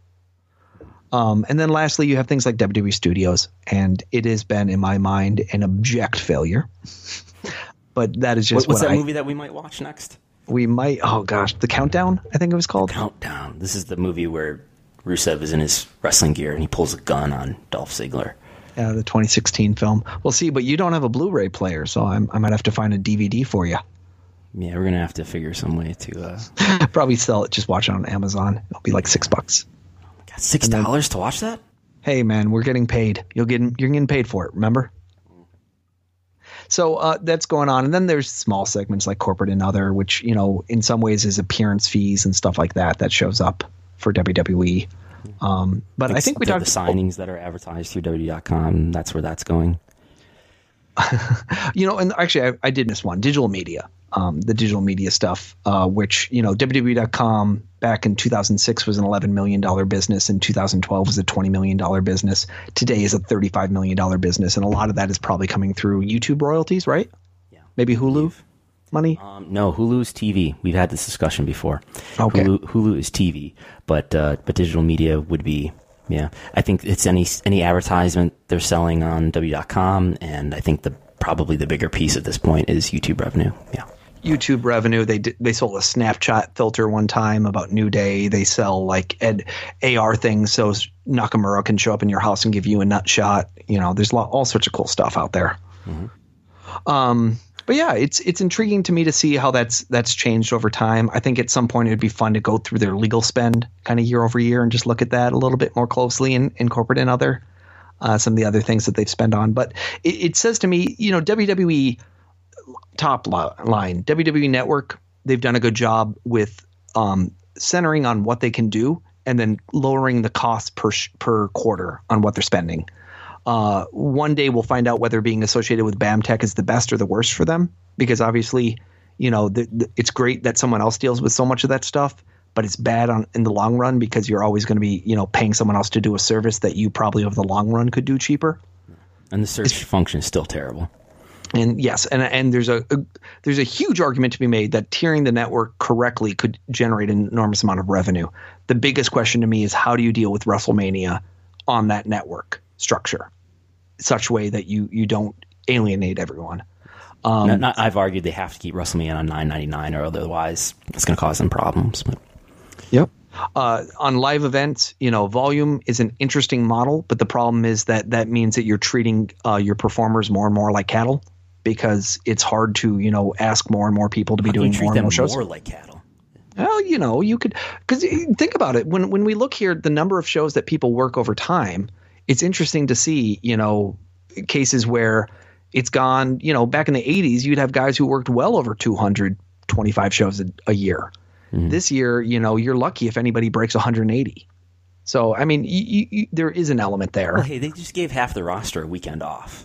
Um, and then lastly, you have things like W W E Studios, and it has been, in my mind, an abject failure. But that is just what, what's what that I, movie that we might watch next? We might. Oh gosh, The Countdown. I think it was called. The Countdown. This is the movie where Rusev is in his wrestling gear and he pulls a gun on Dolph Ziggler. Yeah, the twenty sixteen film. We'll see. But you don't have a Blu-ray player, so I'm, I might have to find a D V D for you. Yeah, we're gonna have to figure some way to uh... probably sell it. Just watch it on Amazon. It'll be like six bucks. Got six dollars to watch that? Hey man, we're getting paid. You'll get you're getting paid for it. Remember? So uh, that's going on, and then there's small segments like corporate and other, which you know in some ways is appearance fees and stuff like that that shows up for W W E. Um, but like I think we the, talked the signings that are advertised through W W E dot com. That's where that's going. You know, and actually, I, I did miss one. Digital media, um, the digital media stuff, uh, which you know, W W E dot com back in two thousand six was an eleven million dollars business. In two thousand twelve was a twenty million dollars business. Today is a thirty-five million dollars business, and a lot of that is probably coming through YouTube royalties, right? Yeah, maybe Hulu money. Um, no, Hulu's T V. We've had this discussion before. Okay, Hulu, Hulu is T V, but uh, but digital media would be. Yeah, I think it's any any advertisement they're selling on W W E dot com, and I think the probably the bigger piece at this point is YouTube revenue. Yeah, YouTube revenue. They did, they sold a Snapchat filter one time about New Day. They sell like ed, A R things, so Nakamura can show up in your house and give you a nut shot. You know, there's lot, all sorts of cool stuff out there. Mm-hmm. Um, but yeah, it's it's intriguing to me to see how that's that's changed over time. I think at some point it'd be fun to go through their legal spend kind of year over year and just look at that a little bit more closely in, in corporate and other uh, some of the other things that they've spent on. But it, it says to me, you know, W W E top line, W W E Network, they've done a good job with um, centering on what they can do and then lowering the cost per per quarter on what they're spending. Uh, one day we'll find out whether being associated with BAMTech is the best or the worst for them, because obviously, you know, the, the, it's great that someone else deals with so much of that stuff, but it's bad on in the long run because you're always going to be, you know, paying someone else to do a service that you probably over the long run could do cheaper. And the search it's, function is still terrible. And yes, and and there's a, a there's a huge argument to be made that tiering the network correctly could generate an enormous amount of revenue. The biggest question to me is how do you deal with WrestleMania on that network structure, such a way that you you don't alienate everyone. Um, not, not, I've argued they have to keep WrestleMania on nine ninety-nine, or otherwise it's going to cause them problems. But. Yep. Uh, on live events, you know, volume is an interesting model, but the problem is that that means that you're treating uh, your performers more and more like cattle, because it's hard to, you know, ask more and more people to be How doing do you treat more them and more shows. More like cattle. Well, you know, you could, because think about it. When when we look here, the number of shows that people work over time, it's interesting to see, you know, cases where it's gone, you know, back in the eighties, you'd have guys who worked well over two hundred twenty-five shows a, a year. Mm-hmm. This year, you know, you're lucky if anybody breaks one hundred eighty. So, I mean, you, you, there is an element there. Well, hey, they just gave half the roster a weekend off.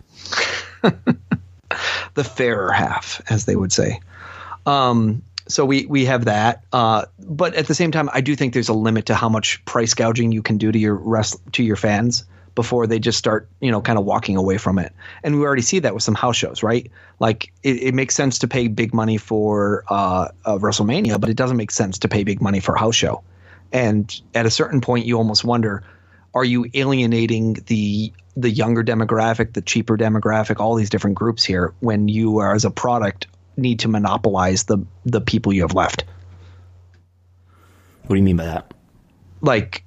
The fairer half, as they would say. Um, so we, we have that. Uh, but at the same time, I do think there's a limit to how much price gouging you can do to your rest, to your fans before they just start, you know, kind of walking away from it. And we already see that with some house shows, right? Like it, it makes sense to pay big money for uh, uh, WrestleMania, but it doesn't make sense to pay big money for a house show. And at a certain point, you almost wonder, are you alienating the the younger demographic, the cheaper demographic, all these different groups here when you are, as a product, need to monopolize the the people you have left? What do you mean by that? Like,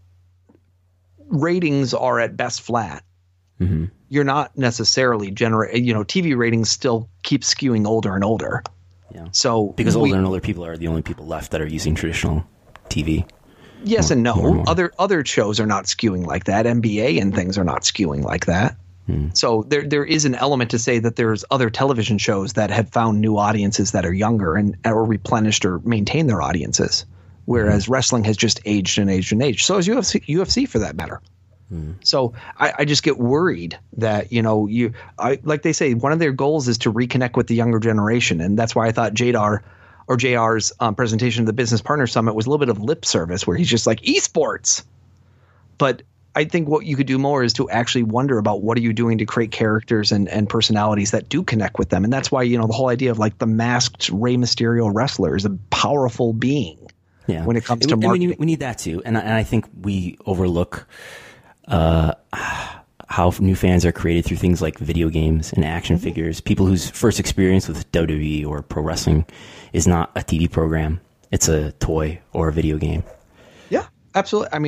ratings are at best flat. Mm-hmm. You're not necessarily generate. You know, T V ratings still keep skewing older and older. Yeah. So because we, older and older people are the only people left that are using traditional T V. Yes more, and no. More more. Other other shows are not skewing like that. N B A and things are not skewing like that. Hmm. So there there is an element to say that there's other television shows that have found new audiences that are younger and or replenished or maintain their audiences. Whereas mm-hmm. wrestling has just aged and aged and aged. So is U F C, U F C for that matter. Mm-hmm. So I, I just get worried that, you know, you I, like they say, one of their goals is to reconnect with the younger generation. And that's why I thought J R or J R's um, presentation of the Business Partner Summit was a little bit of lip service where he's just like esports. But I think what you could do more is to actually wonder about what are you doing to create characters and, and personalities that do connect with them. And that's why, you know, the whole idea of like the masked Rey Mysterio wrestler is a powerful being. Yeah. When it comes it, to marketing. I mean, we need that too. And I, and I think we overlook uh, how new fans are created through things like video games and action mm-hmm. figures. People whose first experience with W W E or pro wrestling is not a T V program. It's a toy or a video game. Yeah, absolutely. I mean,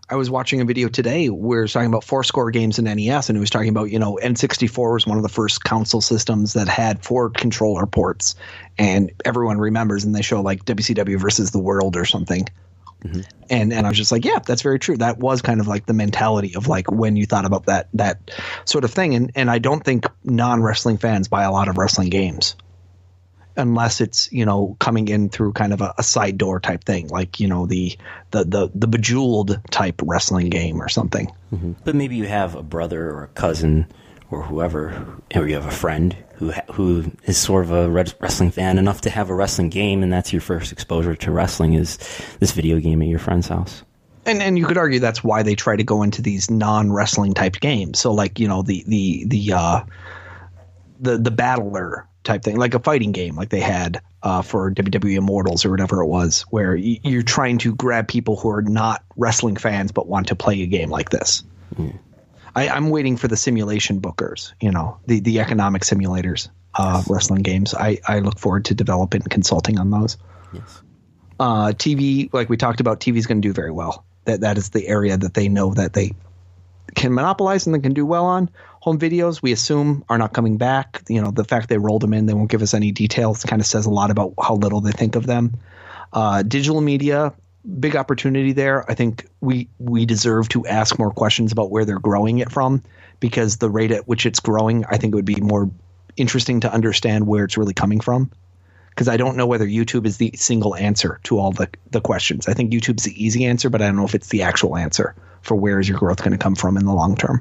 I was watching a video today where it was talking about four-score games in N E S, and it was talking about, you know, N sixty-four was one of the first console systems that had four controller ports, and everyone remembers, and they show like W C W versus the World or something. Mm-hmm. And and I was just like, yeah, that's very true. That was kind of like the mentality of like when you thought about that that sort of thing. And and I don't think non-wrestling fans buy a lot of wrestling games. Unless it's, you know, coming in through kind of a, a side door type thing, like, you know, the the the, the Bejeweled type wrestling game or something. Mm-hmm. But maybe you have a brother or a cousin or whoever, or you have a friend who who is sort of a wrestling fan enough to have a wrestling game, and that's your first exposure to wrestling is this video game at your friend's house. And and you could argue that's why they try to go into these non-wrestling type games. So like, you know, the the the uh, the the battler type thing, like a fighting game like they had uh, for W W E Immortals or whatever it was, where y- you're trying to grab people who are not wrestling fans but want to play a game like this. Mm. I, I'm waiting for the simulation bookers, you know, the, the economic simulators, uh, yes. wrestling games. I, I look forward to developing and consulting on those. Yes. Uh, T V, like we talked about, T V is going to do very well. That That is the area that they know that they can monopolize and they can do well on. Home videos, we assume, are not coming back. You know, the fact they rolled them in, they won't give us any details, kind of says a lot about how little they think of them. Uh, digital media, big opportunity there. I think we we deserve to ask more questions about where they're growing it from, because the rate at which it's growing, I think it would be more interesting to understand where it's really coming from. Because I don't know whether YouTube is the single answer to all the, the questions. I think YouTube's the easy answer, but I don't know if it's the actual answer for where is your growth going to come from in the long term.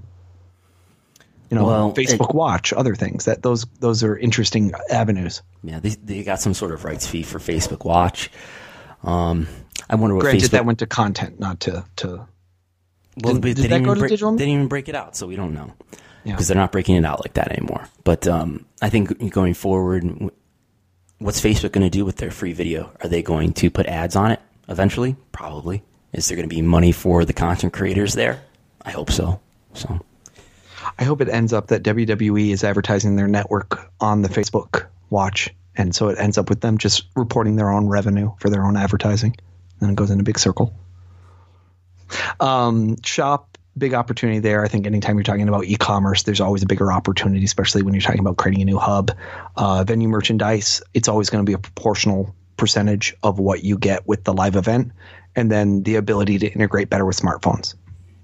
You know, well, Facebook it, Watch, other things that those those are interesting avenues. Yeah, they they got some sort of rights fee for Facebook Watch. Um, I wonder what. Granted, Facebook, that went to content, not to to. Well, did, did did that go to break, digital? They didn't even break it out, so we don't know because yeah. they're not breaking it out like that anymore. But um, I think going forward, what's Facebook going to do with their free video? Are they going to put ads on it eventually? Probably. Is there going to be money for the content creators there? I hope so. So. I hope it ends up that W W E is advertising their network on the Facebook Watch, and so it ends up with them just reporting their own revenue for their own advertising, and it goes in a big circle. Um, shop, big opportunity there. I think anytime you're talking about e-commerce, there's always a bigger opportunity, especially when you're talking about creating a new hub. Uh, venue merchandise, it's always going to be a proportional percentage of what you get with the live event, and then the ability to integrate better with smartphones.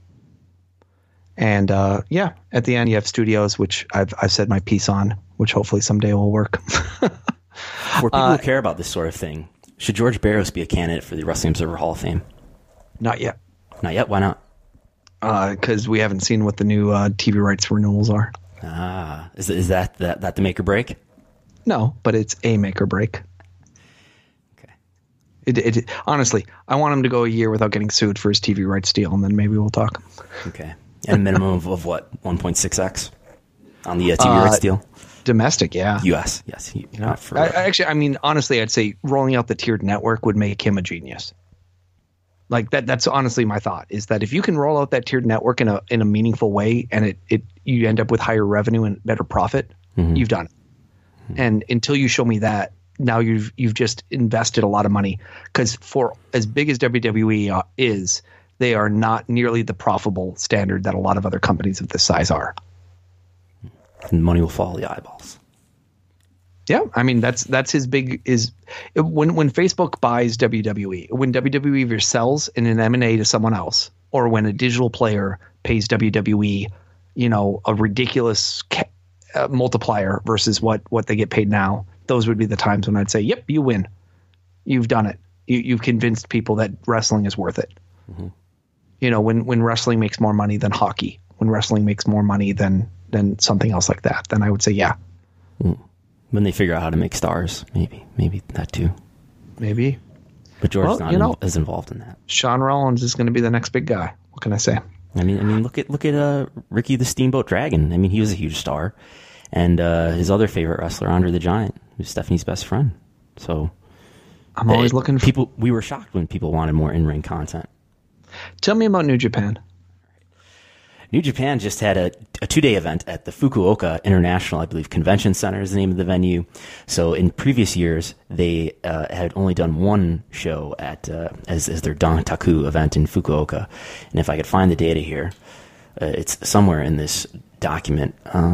And uh, yeah, at the end you have studios, which I've I've said my piece on, which hopefully someday will work. For people uh, who care about this sort of thing, should George Barros be a candidate for the Wrestling Observer Hall of Fame? Not yet. Not yet? Why not? Because uh, we haven't seen what the new uh, T V rights renewals are. Ah, is is that, that that the make or break? No, but it's a make or break. Okay. It, it honestly, I want him to go a year without getting sued for his T V rights deal, and then maybe we'll talk. Okay. And a minimum of, of what, one point six x on the uh, T V uh, rights deal? Domestic, yeah. U S, yes. You know, for, I, I actually, I mean, honestly, I'd say rolling out the tiered network would make him a genius. Like that. That's honestly my thought, is that if you can roll out that tiered network in a in a meaningful way, and it, it you end up with higher revenue and better profit, mm-hmm. you've done it. Mm-hmm. And until you show me that, now you've you've just invested a lot of money, because for as big as W W E uh, is, they are not nearly the profitable standard that a lot of other companies of this size are. And money will follow the eyeballs. Yeah, I mean that's that's his big is when when Facebook buys W W E, when W W E either sells in an M and A to someone else, or when a digital player pays W W E, you know, a ridiculous ca- uh, multiplier versus what what they get paid now. Those would be the times when I'd say, "Yep, you win. You've done it. You, you've convinced people that wrestling is worth it." Mm-hmm. You know, when, when wrestling makes more money than hockey, when wrestling makes more money than, than something else like that, then I would say, yeah. Mm. When they figure out how to make stars, maybe, maybe that too. Maybe. But George's well, not you know, as involved in that. Sean Rollins is going to be the next big guy. What can I say? I mean, I mean, look at look at uh, Ricky the Steamboat Dragon. I mean, he was a huge star, and uh, his other favorite wrestler, Andre the Giant, who's Stephanie's best friend. So, I'm always it, looking for people. We were shocked when people wanted more in-ring content. Tell me about New Japan. New Japan just had a, a two-day event at the Fukuoka International, I believe, Convention Center is the name of the venue. So in previous years, they uh, had only done one show at uh, as, as their Dontaku event in Fukuoka. And if I could find the data here, uh, it's somewhere in this document.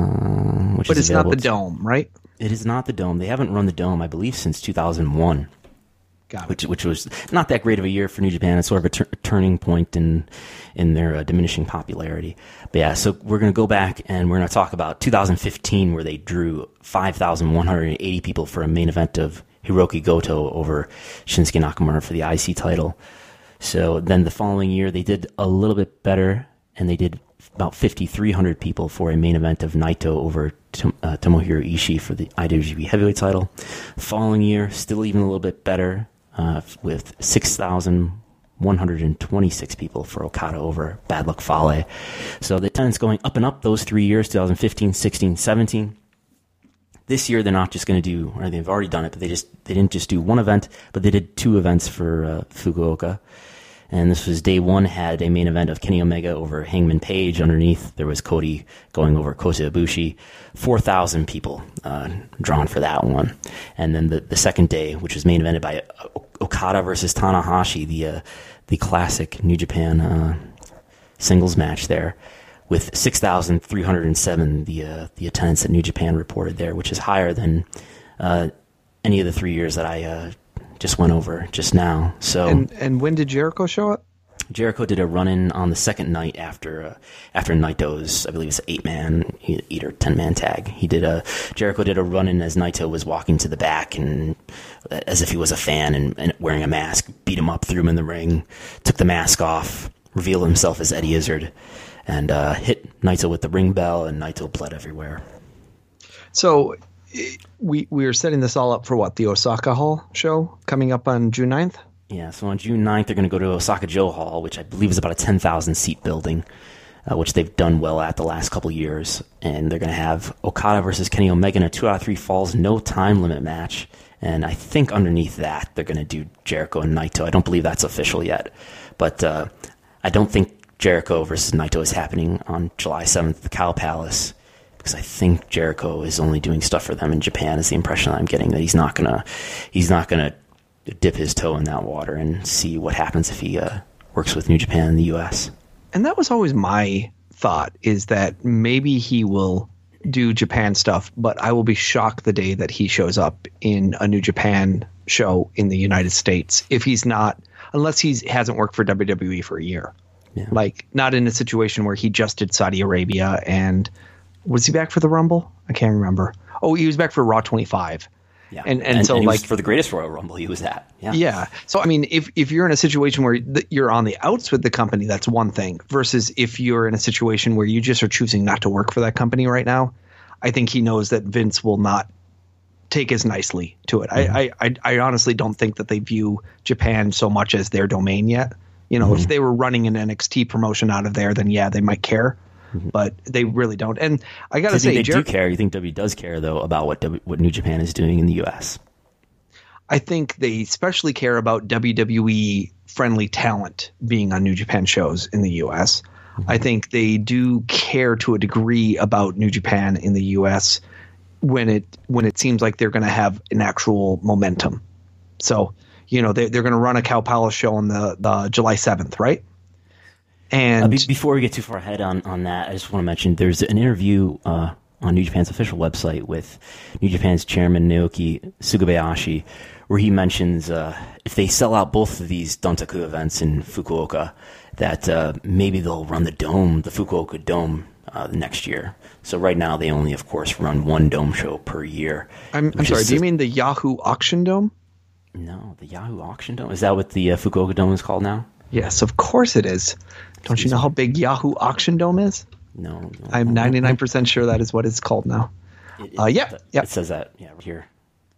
Uh, which but is it's not the to, Dome, right? It is not the Dome. They haven't run the Dome, I believe, since two thousand one. Got it. Which, which was not that great of a year for New Japan. It's sort of a, tur- a turning point in in their uh, diminishing popularity. But yeah, so we're going to go back and we're going to talk about two thousand fifteen, where they drew five thousand one hundred eighty people for a main event of Hiroki Goto over Shinsuke Nakamura for the I C title. So then the following year, they did a little bit better, and they did about fifty-three hundred people for a main event of Naito over Tom, uh, Tomohiro Ishii for the I W G P Heavyweight title. The following year, still even a little bit better, uh, with six thousand one hundred twenty-six people for Okada over Bad Luck Fale. So the attendance going up and up those three years, twenty fifteen, sixteen, seventeen. This year, they're not just going to do, or they've already done it, but they just they didn't just do one event, but they did two events for uh, Fukuoka. And this was day one, had a main event of Kenny Omega over Hangman Page. Underneath, there was Cody going over Kota Ibushi. four thousand people uh, drawn for that one. And then the, the second day, which was main evented by Okada versus Tanahashi, the uh, the classic New Japan uh, singles match there, with six thousand three hundred seven, the uh, the attendance that New Japan reported there, which is higher than uh, any of the three years that I uh, just went over just now. So and and when did Jericho show up? Jericho did a run-in on the second night after uh, after Naito's, I believe it's eight-man, eight or ten-man tag. He did a Jericho did a run-in as Naito was walking to the back, and as if he was a fan and, and wearing a mask, beat him up, threw him in the ring, took the mask off, revealed himself as Eddie Izzard, and uh, hit Naito with the ring bell, and Naito bled everywhere. So we we are setting this all up for what, the Osaka Hall show coming up on June ninth? Yeah, so on June ninth, they're going to go to Osaka Joe Hall, which I believe is about a ten thousand seat building, uh, which they've done well at the last couple years. And they're going to have Okada versus Kenny Omega in a two out of three falls, no time limit match. And I think underneath that, they're going to do Jericho and Naito. I don't believe that's official yet. But uh, I don't think Jericho versus Naito is happening on July seventh at the Cow Palace, because I think Jericho is only doing stuff for them in Japan, is the impression I'm getting, that he's not going to he's not going to dip his toe in that water and see what happens if he uh, works with New Japan in the U S. And that was always my thought, is that maybe he will do Japan stuff, but I will be shocked the day that he shows up in a New Japan show in the United States, if he's not, unless he hasn't worked for W W E for a year. Yeah. Like, not in a situation where he just did Saudi Arabia, and was he back for the Rumble? I can't remember. Oh, he was back for Raw twenty-five. Yeah. And, and, and so and like for the greatest Royal Rumble he was at. Yeah. Yeah. So, I mean, if, if you're in a situation where th- you're on the outs with the company, that's one thing, versus if you're in a situation where you just are choosing not to work for that company right now. I think he knows that Vince will not take as nicely to it. Mm-hmm. I, I, I honestly don't think that they view Japan so much as their domain yet. You know, mm-hmm. if they were running an N X T promotion out of there, then yeah, they might care. But they really don't. And I got to say, they Jer- do care. You think W does care, though, about what w- what New Japan is doing in the U S? I think they especially care about W W E-friendly talent being on New Japan shows in the U S. Mm-hmm. I think they do care to a degree about New Japan in the U S when it when it seems like they're going to have an actual momentum. So, you know, they, they're going to run a Cow Palace show on the, the July seventh, right? And uh, be- before we get too far ahead on, on that, I just want to mention there's an interview uh, on New Japan's official website with New Japan's chairman Naoki Sugabayashi, where he mentions uh, if they sell out both of these Dontaku events in Fukuoka, that uh, maybe they'll run the Dome, the Fukuoka Dome, uh, next year. So right now they only, of course, run one Dome show per year. I'm, I'm sorry, do you mean the Yahoo Auction Dome? No, the Yahoo Auction Dome? Is that what the uh, Fukuoka Dome is called now? Yes, of course it is. Don't you know how big Yahoo Auction Dome is? No. no I'm ninety-nine percent sure that is what it's called now. It, it, uh, yeah, it, yeah. It says that, yeah, right here.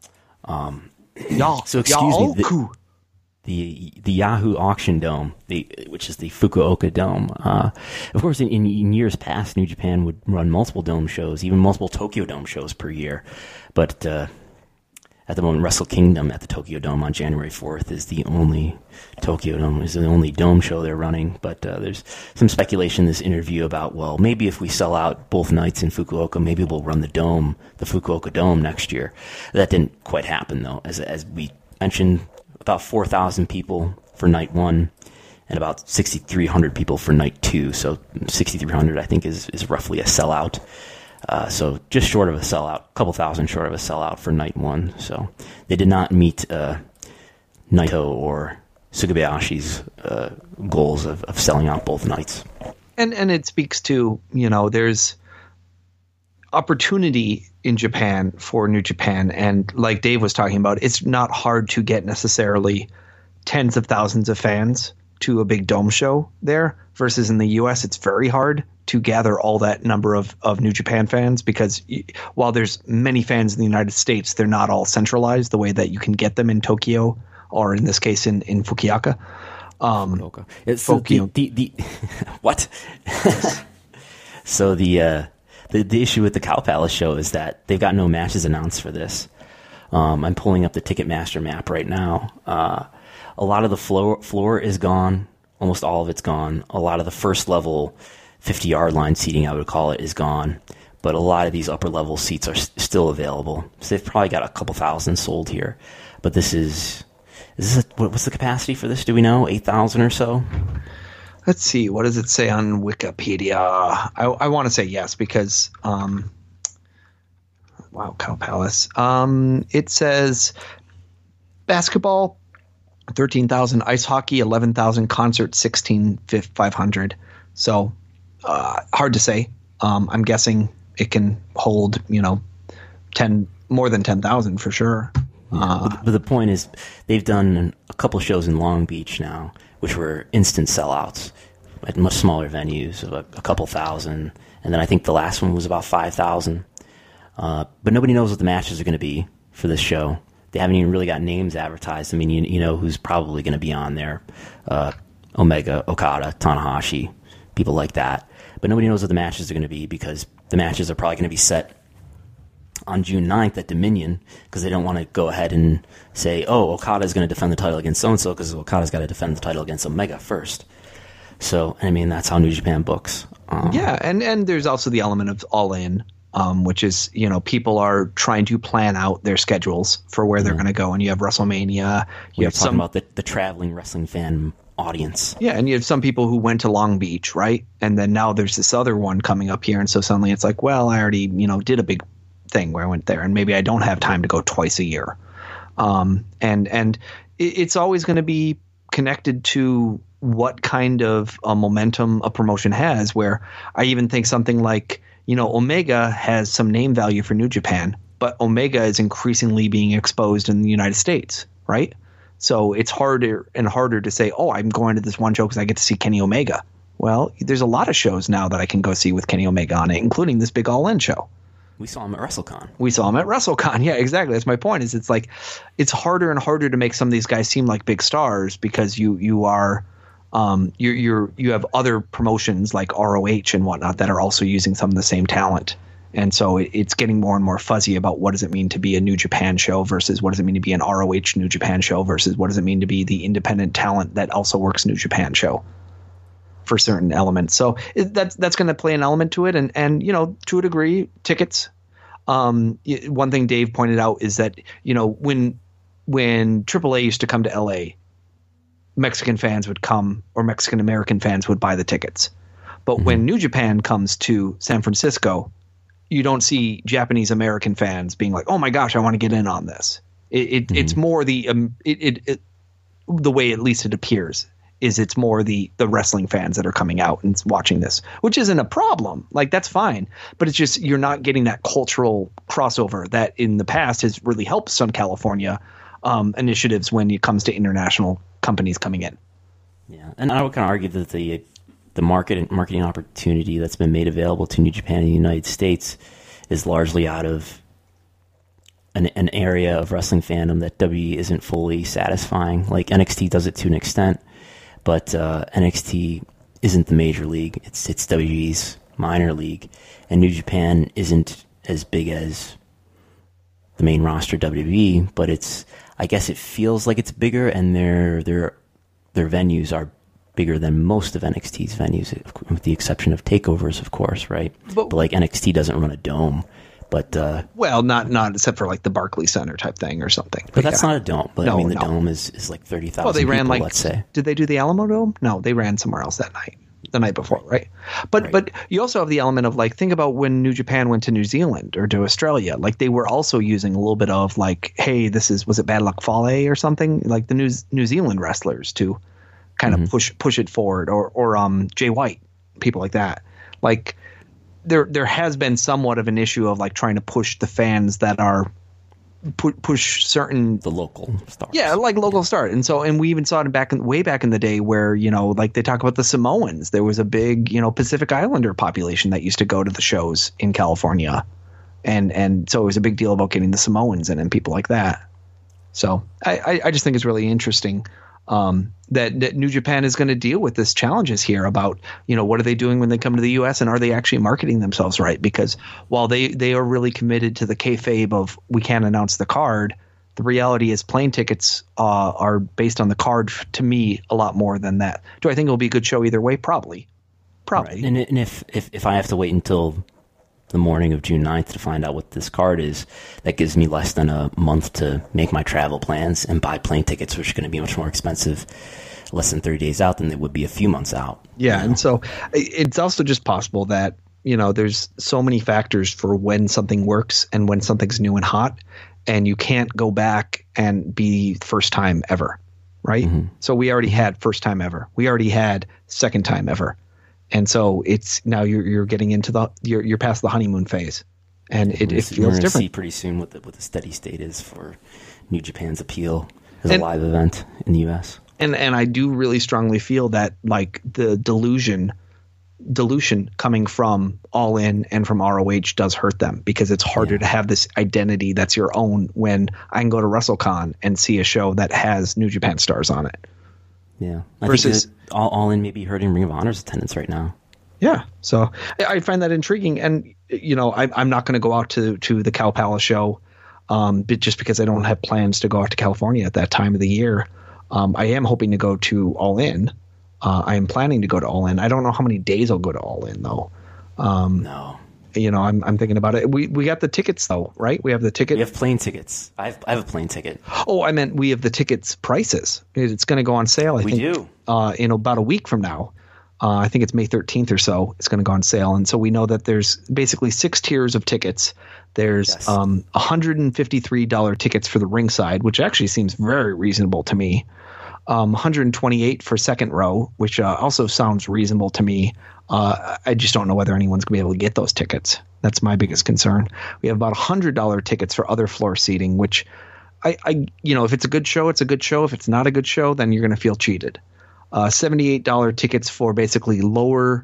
Um, Yah, so excuse Yahoo. me, the, the the Yahoo Auction Dome, the which is the Fukuoka Dome. Uh, of course, in, in years past, New Japan would run multiple Dome shows, even multiple Tokyo Dome shows per year. But uh, at the moment, Wrestle Kingdom at the Tokyo Dome on January fourth is the only Tokyo Dome is the only dome show they're running. But uh, there's some speculation in this interview about, well, maybe if we sell out both nights in Fukuoka, maybe we'll run the dome, the Fukuoka Dome next year. That didn't quite happen, though. As as we mentioned, about four thousand people for night one and about sixty-three hundred people for night two. So sixty-three hundred, I think, is, is roughly a sellout. Uh, so just short of a sellout, a couple thousand short of a sellout for night one. So they did not meet uh, Naito or Sugabayashi's uh, goals of, of selling out both nights. And and it speaks to, you know, there's opportunity in Japan for New Japan. And like Dave was talking about, it's not hard to get necessarily tens of thousands of fans to a big dome show there, versus in the U S it's very hard to gather all that number of, of New Japan fans, because while there's many fans in the United States, they're not all centralized the way that you can get them in Tokyo, or in this case in, in Fukuoka. Um, Fukuoka. It's so the, the, the what? So the, uh, the the issue with the Cow Palace show is that they've got no matches announced for this. Um, I'm pulling up the Ticketmaster map right now. Uh, a lot of the floor floor is gone. Almost all of it's gone. A lot of the first level fifty-yard line seating, I would call it, is gone. But a lot of these upper-level seats are s- still available. So they've probably got a couple thousand sold here. But this is... is this a, what, what's the capacity for this? Do we know? eight thousand or so? Let's see. What does it say on Wikipedia? I, I want to say yes, because... Um, wow, Cow Palace. Um, it says basketball, thirteen thousand. Ice hockey, eleven thousand. Concert, sixteen thousand five hundred. So... Uh, hard to say. Um, I'm guessing it can hold, you know, ten more than ten thousand for sure. Yeah, uh, but, but the point is, they've done a couple shows in Long Beach now, which were instant sellouts at much smaller venues of a, a couple thousand, and then I think the last one was about five thousand. Uh, but nobody knows what the matches are going to be for this show. They haven't even really got names advertised. I mean, you, you know who's probably going to be on there: uh, Omega, Okada, Tanahashi, people like that. But nobody knows what the matches are going to be, because the matches are probably going to be set on June ninth at Dominion, because they don't want to go ahead and say, oh, Okada's going to defend the title against so-and-so, because Okada's got to defend the title against Omega first. So, I mean, that's how New Japan books. Um, yeah, and, and there's also the element of All In, um, which is, you know, people are trying to plan out their schedules for where they're yeah. going to go. And you have WrestleMania. You We're have talking some, about the, the traveling wrestling fan audience. Yeah, and you have some people who went to Long Beach, right? And then now there's this other one coming up here, and so suddenly it's like, well, I already, you know, did a big thing where I went there, and maybe I don't have time to go twice a year. Um, and and it, it's always going to be connected to what kind of a momentum a promotion has, where I even think something like, you know, Omega has some name value for New Japan, but Omega is increasingly being exposed in the United States, right? So it's harder and harder to say, oh, I'm going to this one show because I get to see Kenny Omega. Well, there's a lot of shows now that I can go see with Kenny Omega on it, including this big All In show. We saw him at WrestleCon. We saw him at WrestleCon. Yeah, exactly. That's my point. Is it's like it's harder and harder to make some of these guys seem like big stars, because you you are um, you're you're you have other promotions like R O H and whatnot that are also using some of the same talent. And so it, it's getting more and more fuzzy about what does it mean to be a New Japan show versus what does it mean to be an R O H New Japan show versus what does it mean to be the independent talent that also works New Japan show for certain elements. So it, that's that's going to play an element to it. And, and you know, to a degree, tickets. Um, one thing Dave pointed out is that, you know, when when triple A used to come to L A, Mexican fans would come, or Mexican American fans would buy the tickets. But mm-hmm. when New Japan comes to San Francisco, you don't see Japanese American fans being like, "Oh my gosh, I want to get in on this." It, it mm-hmm. it's more the um, it, it, it the way at least it appears is it's more the the wrestling fans that are coming out and watching this, which isn't a problem. Like that's fine, but it's just you're not getting that cultural crossover that in the past has really helped some California um, initiatives when it comes to international companies coming in. Yeah, and I would kind of argue that the the market marketing opportunity that's been made available to New Japan in the United States is largely out of an, an area of wrestling fandom that W W E isn't fully satisfying. Like N X T does it to an extent, but uh, N X T isn't the major league. It's it's W W E's minor league, and New Japan isn't as big as the main roster of W W E, but it's, I guess it feels like it's bigger, and their their their venues are bigger than most of N X T's venues, with the exception of takeovers, of course, right? But, but like N X T doesn't run a dome, but uh, well, not not except for like the Barclays Center type thing or something. But like that's that. Not a dome. But no, I mean, the no. dome is, is like thirty thousand. Well, they ran people, like let's say. Did they do the Alamo Dome? No, they ran somewhere else that night. The night before, right? But right. but you also have the element of like, think about when New Japan went to New Zealand or to Australia. Like they were also using a little bit of like, hey, this is was it Bad Luck Fale or something, like the New New Zealand wrestlers to kind of mm-hmm. push push it forward, or or um Jay White, people like that. Like there there has been somewhat of an issue of like trying to push the fans that are pu- push certain the local stars. Yeah, like local yeah. stars. And so and we even saw it back in way back in the day where, you know, like they talk about the Samoans. There was a big, you know, Pacific Islander population that used to go to the shows in California. And and so it was a big deal about getting the Samoans in and people like that. So I, I, I just think it's really interesting um, that, that New Japan is going to deal with this challenges here about, you know, what are they doing when they come to the U S, and are they actually marketing themselves right? Because while they, they are really committed to the kayfabe of we can't announce the card, the reality is plane tickets uh, are based on the card, to me, a lot more than that. Do I think it'll be a good show either way? Probably. Probably. Right. And, and if, if, if I have to wait until the morning of June ninth to find out what this card is, that gives me less than a month to make my travel plans and buy plane tickets, which are going to be much more expensive less than thirty days out than they would be a few months out. Yeah. You know? And so it's also just possible that, you know, there's so many factors for when something works and when something's new and hot, and you can't go back and be first time ever. Right. Mm-hmm. So we already had first time ever. We already had second time ever. And so it's now you're you're getting into the you're you're past the honeymoon phase, and it, it feels We're gonna different. See pretty soon what the what the steady state is for New Japan's appeal as and, a live event in the U S. And and I do really strongly feel that like the delusion dilution coming from All In and from R O H does hurt them, because it's harder yeah. to have this identity that's your own when I can go to WrestleCon and see a show that has New Japan stars on it. Yeah, I versus think all, all in maybe hurting Ring of Honor's attendance right now. Yeah, so I find that intriguing, and you know, I, I'm not going to go out to to the Cow Palace show, um, but just because I don't have plans to go out to California at that time of the year. Um, I am hoping to go to All In. Uh, I am planning to go to All In. I don't know how many days I'll go to All In though. Um, no. You know, I'm I'm thinking about it. We we got the tickets though, right? We have the ticket. We have plane tickets. I have I have a plane ticket. Oh, I meant we have the tickets prices. It's going to go on sale. I we think do. Uh, in about a week from now. Uh, I think it's May thirteenth or so. It's going to go on sale, and so we know that there's basically six tiers of tickets. There's yes. um, one hundred fifty-three dollars tickets for the ringside, which actually seems very reasonable to me. Um, one hundred twenty-eight dollars for second row, which uh, also sounds reasonable to me. Uh, I just don't know whether anyone's going to be able to get those tickets. That's my biggest concern. We have about one hundred dollars tickets for other floor seating, which I, I, you know, if it's a good show, it's a good show. If it's not a good show, then you're going to feel cheated. Uh, seventy-eight dollars tickets for basically lower,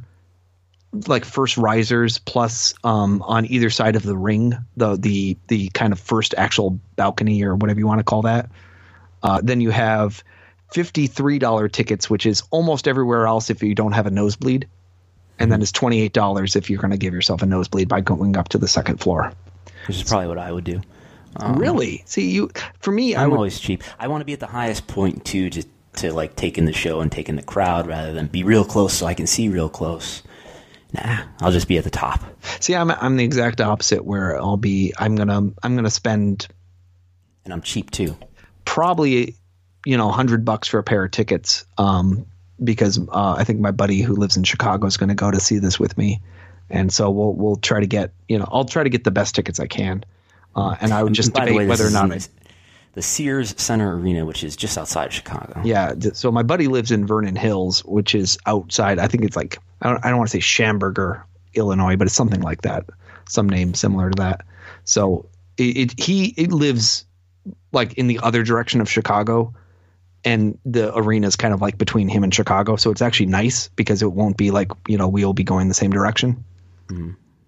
like first risers, plus um, on either side of the ring, the the the kind of first actual balcony or whatever you want to call that. Uh, then you have fifty-three dollars tickets, which is almost everywhere else if you don't have a nosebleed. And then it's twenty-eight dollars if you're going to give yourself a nosebleed by going up to the second floor. Which is probably what I would do. Um, really? See, you for me, I'm I would, always cheap. I want to be at the highest point too, to to like take in the show and take in the crowd rather than be real close so I can see real close. Nah, I'll just be at the top. See, I'm I'm the exact opposite, where I'll be. I'm gonna I'm gonna spend. And I'm cheap too. Probably, you know, a hundred bucks for a pair of tickets. Um, because uh, I think my buddy who lives in Chicago is going to go to see this with me, and so we'll we'll try to get you know I'll try to get the best tickets I can, uh, and I would just debate way, whether or not I, the Sears Center Arena, which is just outside Chicago. Yeah, so my buddy lives in Vernon Hills, which is outside. I think it's like I don't I don't want to say Shamburger, Illinois, but it's something like that, some name similar to that. So it, it he it lives like in the other direction of Chicago. And the arena is kind of like between him and Chicago. So it's actually nice because it won't be like, you know, we'll be going the same direction. Mm-hmm.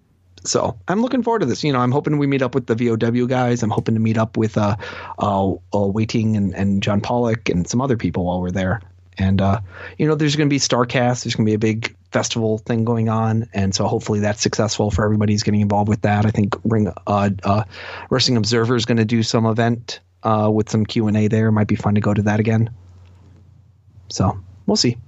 So I'm looking forward to this. You know, I'm hoping we meet up with the V O W guys. I'm hoping to meet up with uh, uh, uh Waiting and, and John Pollock and some other people while we're there. And, uh, you know, there's going to be StarCast. There's going to be a big festival thing going on. And so hopefully that's successful for everybody who's getting involved with that. I think Ring, uh, uh, Wrestling Observer is going to do some event uh, with some Q and A there. Might be fun to go to that again. So we'll see.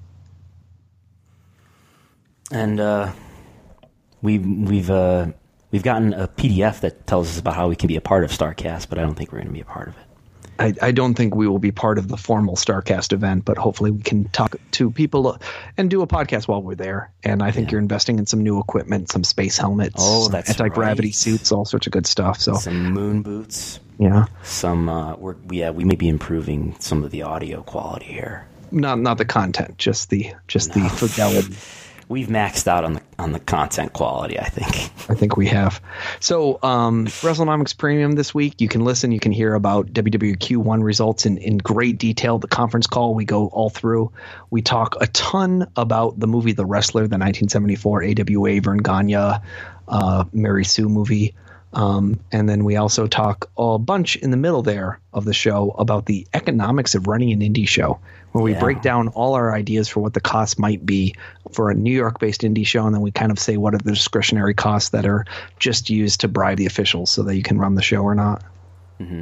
And uh, we've, we've, uh, we've gotten a P D F that tells us about how we can be a part of StarCast, but I don't think we're going to be a part of it. I, I don't think we will be part of the formal StarCast event, but hopefully we can talk to people and do a podcast while we're there. And I think yeah. you're investing in some new equipment, some space helmets, oh, that's anti-gravity right. suits, all sorts of good stuff. So some moon boots. Yeah. Some uh, we're, yeah, we may be improving some of the audio quality here. Not not the content, just the just no. the fidelity. We've maxed out on the on the content quality, I think. I think we have. So, um, WrestleNomics Premium this week, you can listen, you can hear about W W Q one results in, in great detail. The conference call, we go all through. We talk a ton about the movie The Wrestler, the nineteen seventy-four A W A Vern Gagne, uh, Mary Sue movie. Um, and then we also talk a bunch in the middle there of the show about the economics of running an indie show, where we yeah. break down all our ideas for what the costs might be for a New York-based indie show, and then we kind of say what are the discretionary costs that are just used to bribe the officials so that you can run the show or not. Mm-hmm.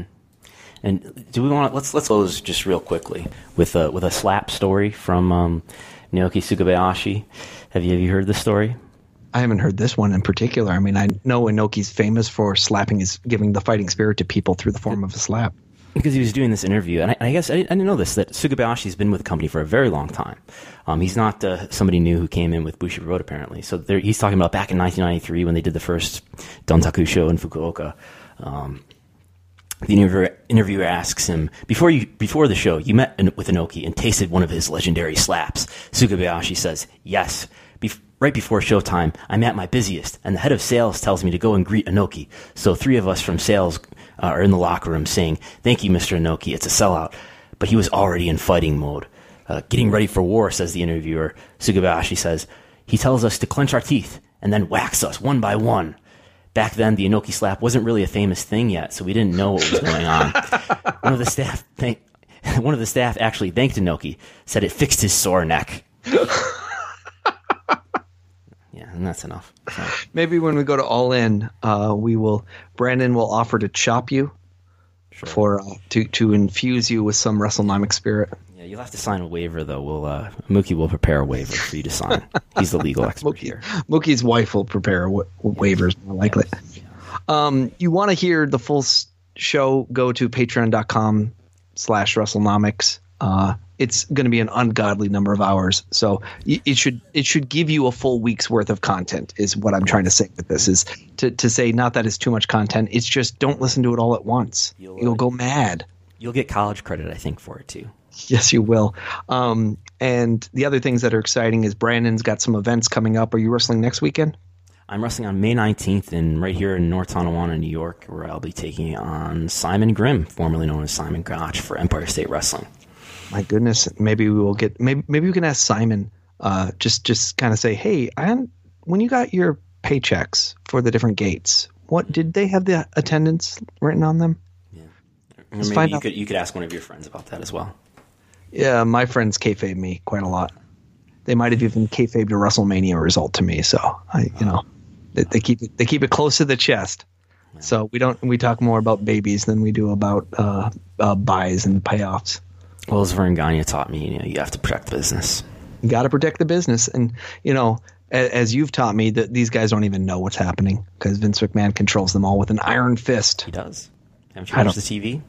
And do we want to let's let's close just real quickly with a with a slap story from um, Naoki Sugabayashi. Have you have you heard this story? I haven't heard this one in particular. I mean, I know Inoki's famous for slapping his, giving the fighting spirit to people through the form of a slap. Because he was doing this interview, and I, I guess I didn't, I didn't know this, that Sugabayashi's been with the company for a very long time. Um, he's not uh, somebody new who came in with Bushido Road, apparently. So there, he's talking about back in nineteen ninety-three when they did the first Dontaku show in Fukuoka. Um, the interviewer, interviewer asks him, before you before the show, you met with Inoki and tasted one of his legendary slaps. Sugabayashi says, yes. Bef- right before showtime, I'm at my busiest, and the head of sales tells me to go and greet Inoki. So three of us from sales uh, are in the locker room saying, thank you, Mister Inoki, it's a sellout. But he was already in fighting mode. Uh, getting ready for war, says the interviewer. Sugabayashi says, he tells us to clench our teeth and then whacks us one by one. Back then, the Inoki slap wasn't really a famous thing yet, so we didn't know what was going on. One of the staff thank- one of the staff actually thanked Inoki, said it fixed his sore neck. Yeah, and that's enough. So. Maybe when we go to All In, uh, we will. Brandon will offer to chop you sure. for uh, to to infuse you with some WrestleNomics spirit. Yeah, you'll have to sign a waiver though. We'll uh, Mookie will prepare a waiver for you to sign. He's the legal expert Mookie, here. Mookie's wife will prepare wa- waivers more likely. Yeah. Um, you want to hear the full show? Go to patreon dot com slash WrestleNomics. Uh, it's going to be an ungodly number of hours, so it should it should give you a full week's worth of content. Is what I'm trying to say with this is to to say not that it's too much content. It's just don't listen to it all at once. You'll, You'll go mad. You'll get college credit, I think, for it too. Yes, you will. Um, and the other things that are exciting is Brandon's got some events coming up. Are you wrestling next weekend? I'm wrestling on May nineteenth in right here in North Tonawanda, New York, where I'll be taking on Simon Grimm, formerly known as Simon Gotch, for Empire State Wrestling. My goodness, maybe we will get. Maybe maybe we can ask Simon. Uh, just just kind of say, hey, I when you got your paychecks for the different gates, what did they have the attendance written on them? Yeah, or maybe find you out. could you could ask one of your friends about that as well. Yeah, my friends kayfabe me quite a lot. They might have even kayfabed a WrestleMania result to me. So I, you know, they, they keep it they keep it close to the chest. Yeah. So we don't we talk more about babies than we do about uh, uh, buys and payoffs. Well, as Vern Gagne taught me, you know, you have to protect the business. You got to protect the business. And, you know, as, as you've taught me, that these guys don't even know what's happening because Vince McMahon controls them all with an iron fist. He does. Haven't you watched the T V?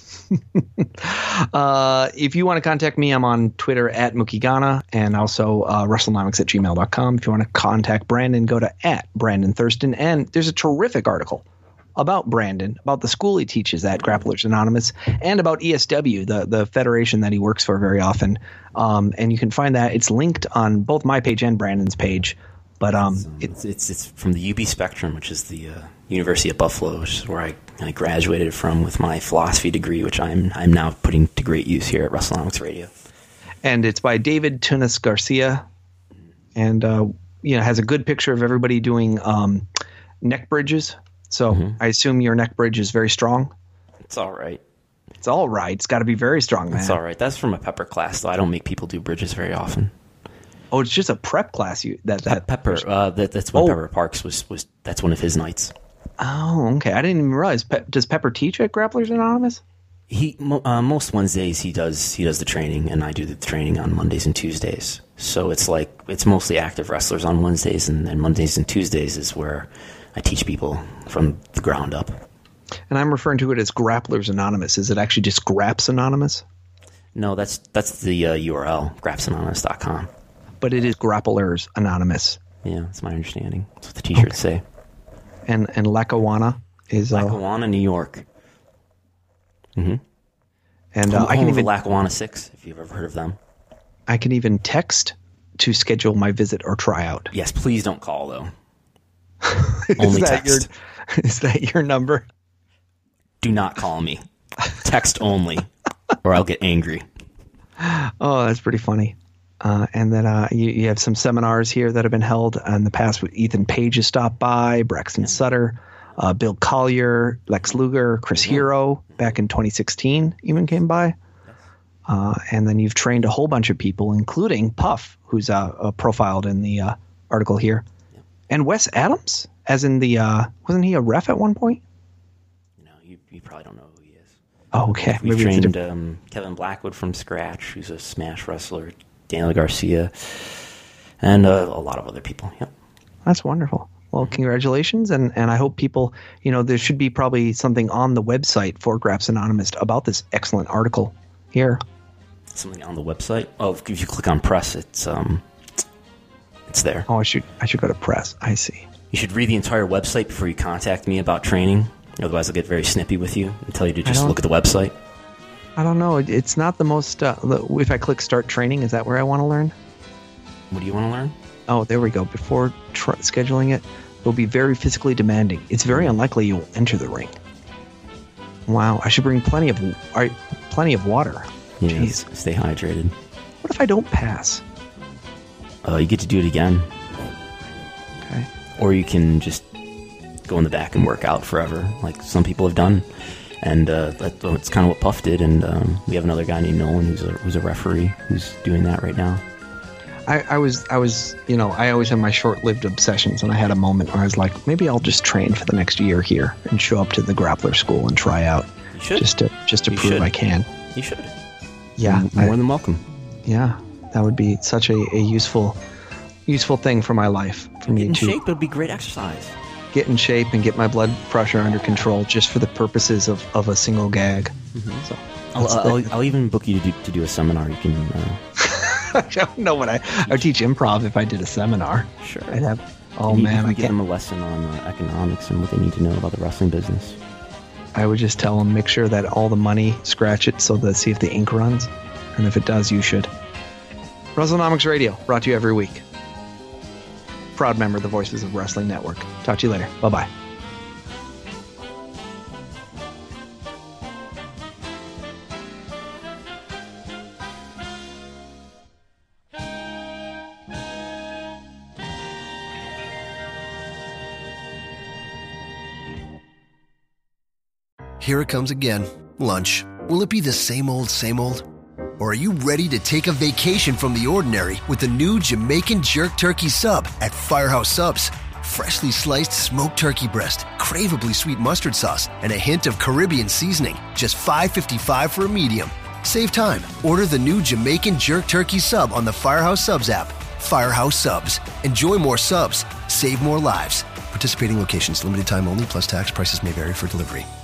uh, if you want to contact me, I'm on Twitter at Mookie Ghana and also uh, WrestleNomics at gmail dot com. If you want to contact Brandon, go to at Brandon Thurston. And there's a terrific article about Brandon, about the school he teaches at Grapplers Anonymous, and about E S W, the, the federation that he works for very often. Um, and you can find that. It's linked on both my page and Brandon's page. But um, it's, it's it's from the U B Spectrum, which is the uh, University of Buffalo, which is where I, I graduated from with my philosophy degree, which I'm I'm now putting to great use here at WrestleNomics Radio. And it's by David Tunis Garcia, and uh, you know has a good picture of everybody doing um, neck bridges. So mm-hmm. I assume your neck bridge is very strong. It's all right. It's all right. It's got to be very strong, man. That's all right. That's from a pepper class, though. I don't make people do bridges very often. Oh, it's just a prep class. You that that Pepper. Uh, that, that's when oh. Pepper Parks was was. That's one of his nights. Oh, okay. I didn't even realize. Pe- does Pepper teach at Grapplers Anonymous? He uh, most Wednesdays he does he does the training, and I do the training on Mondays and Tuesdays. So it's like it's mostly active wrestlers on Wednesdays, and then Mondays and Tuesdays is where I teach people from the ground up. And I'm referring to it as Grapplers Anonymous. Is it actually just Graps Anonymous? No, that's that's the uh, U R L, graps anonymous dot com. But it is Grapplers Anonymous. Yeah, that's my understanding. That's what the T-shirts okay. say. And and Lackawanna is uh, Lackawanna, New York. Mm-hmm. And uh, home, I can home even of the Lackawanna Six, if you've ever heard of them. I can even text to schedule my visit or tryout. Yes, please don't call though. is Only that text. Your, is that your number? Do not call me. Text only, or I'll get angry. Oh, that's pretty funny. Uh, and then uh, you, you have some seminars here that have been held in the past. With Ethan Page has stopped by, Braxton Sutter, uh, Bill Collier, Lex Luger, Chris Hero back in twenty sixteen even came by. Uh, and then you've trained a whole bunch of people, including Puff, who's uh, uh, profiled in the uh, article here, and Wes Adams, as in the uh, wasn't he a ref at one point? No, you, you probably don't know who he is. Oh, okay. We've Maybe trained um, Kevin Blackwood from scratch, who's a Smash wrestler. Daniel Garcia, and uh, a lot of other people. Yep. That's wonderful. Well, congratulations, and, and I hope people, you know, there should be probably something on the website for Graps Anonymous about this excellent article here. Something on the website? Oh, if you click on press, it's um, it's there. Oh, I should I should go to press. I see. You should read the entire website before you contact me about training. Otherwise, I'll get very snippy with you and tell you to just look at the website. I don't know. It's not the most. Uh, if I click start training, is that where I want to learn? What do you want to learn? Oh, there we go. Before tr- scheduling it, it will be very physically demanding. It's very unlikely you will enter the ring. Wow, I should bring plenty of uh, plenty of water. Yes, Jeez. Stay hydrated. What if I don't pass? Uh, you get to do it again. Okay. Or you can just go in the back and work out forever, like some people have done. And uh, that's kind of what Puff did, and um, we have another guy named Nolan who's a, who's a referee who's doing that right now. I, I was, I was, you know, I always have my short-lived obsessions, and I had a moment where I was like, maybe I'll just train for the next year here and show up to the grappler school and try out. You should. Just to, just to you prove should. I can. You should. Yeah. You're more I, than welcome. Yeah, that would be such a, a useful, useful thing for my life. For me Get in to shape, it would be great exercise. Get in shape and get my blood pressure under control just for the purposes of, of a single gag. Mm-hmm. So I'll, I'll, I'll even book you to do, to do a seminar. You can. Uh... I don't know what I. I would teach improv if I did a seminar. Sure. I'd have. Oh you man, I I give can't. them a lesson on uh, economics and what they need to know about the wrestling business. I would just tell them, make sure that all the money, scratch it so that see if the ink runs, and if it does, you should. WrestleNomics Radio, brought to you every week. Proud member of the Voices of Wrestling Network. Talk to you later. Bye bye. Here it comes again. Lunch. Will it be the same old, same old? Or are you ready to take a vacation from the ordinary with the new Jamaican Jerk Turkey Sub at Firehouse Subs? Freshly sliced smoked turkey breast, craveably sweet mustard sauce, and a hint of Caribbean seasoning. Just five fifty-five for a medium. Save time. Order the new Jamaican Jerk Turkey Sub on the Firehouse Subs app. Firehouse Subs. Enjoy more subs. Save more lives. Participating locations. Limited time only, plus tax. Prices may vary for delivery.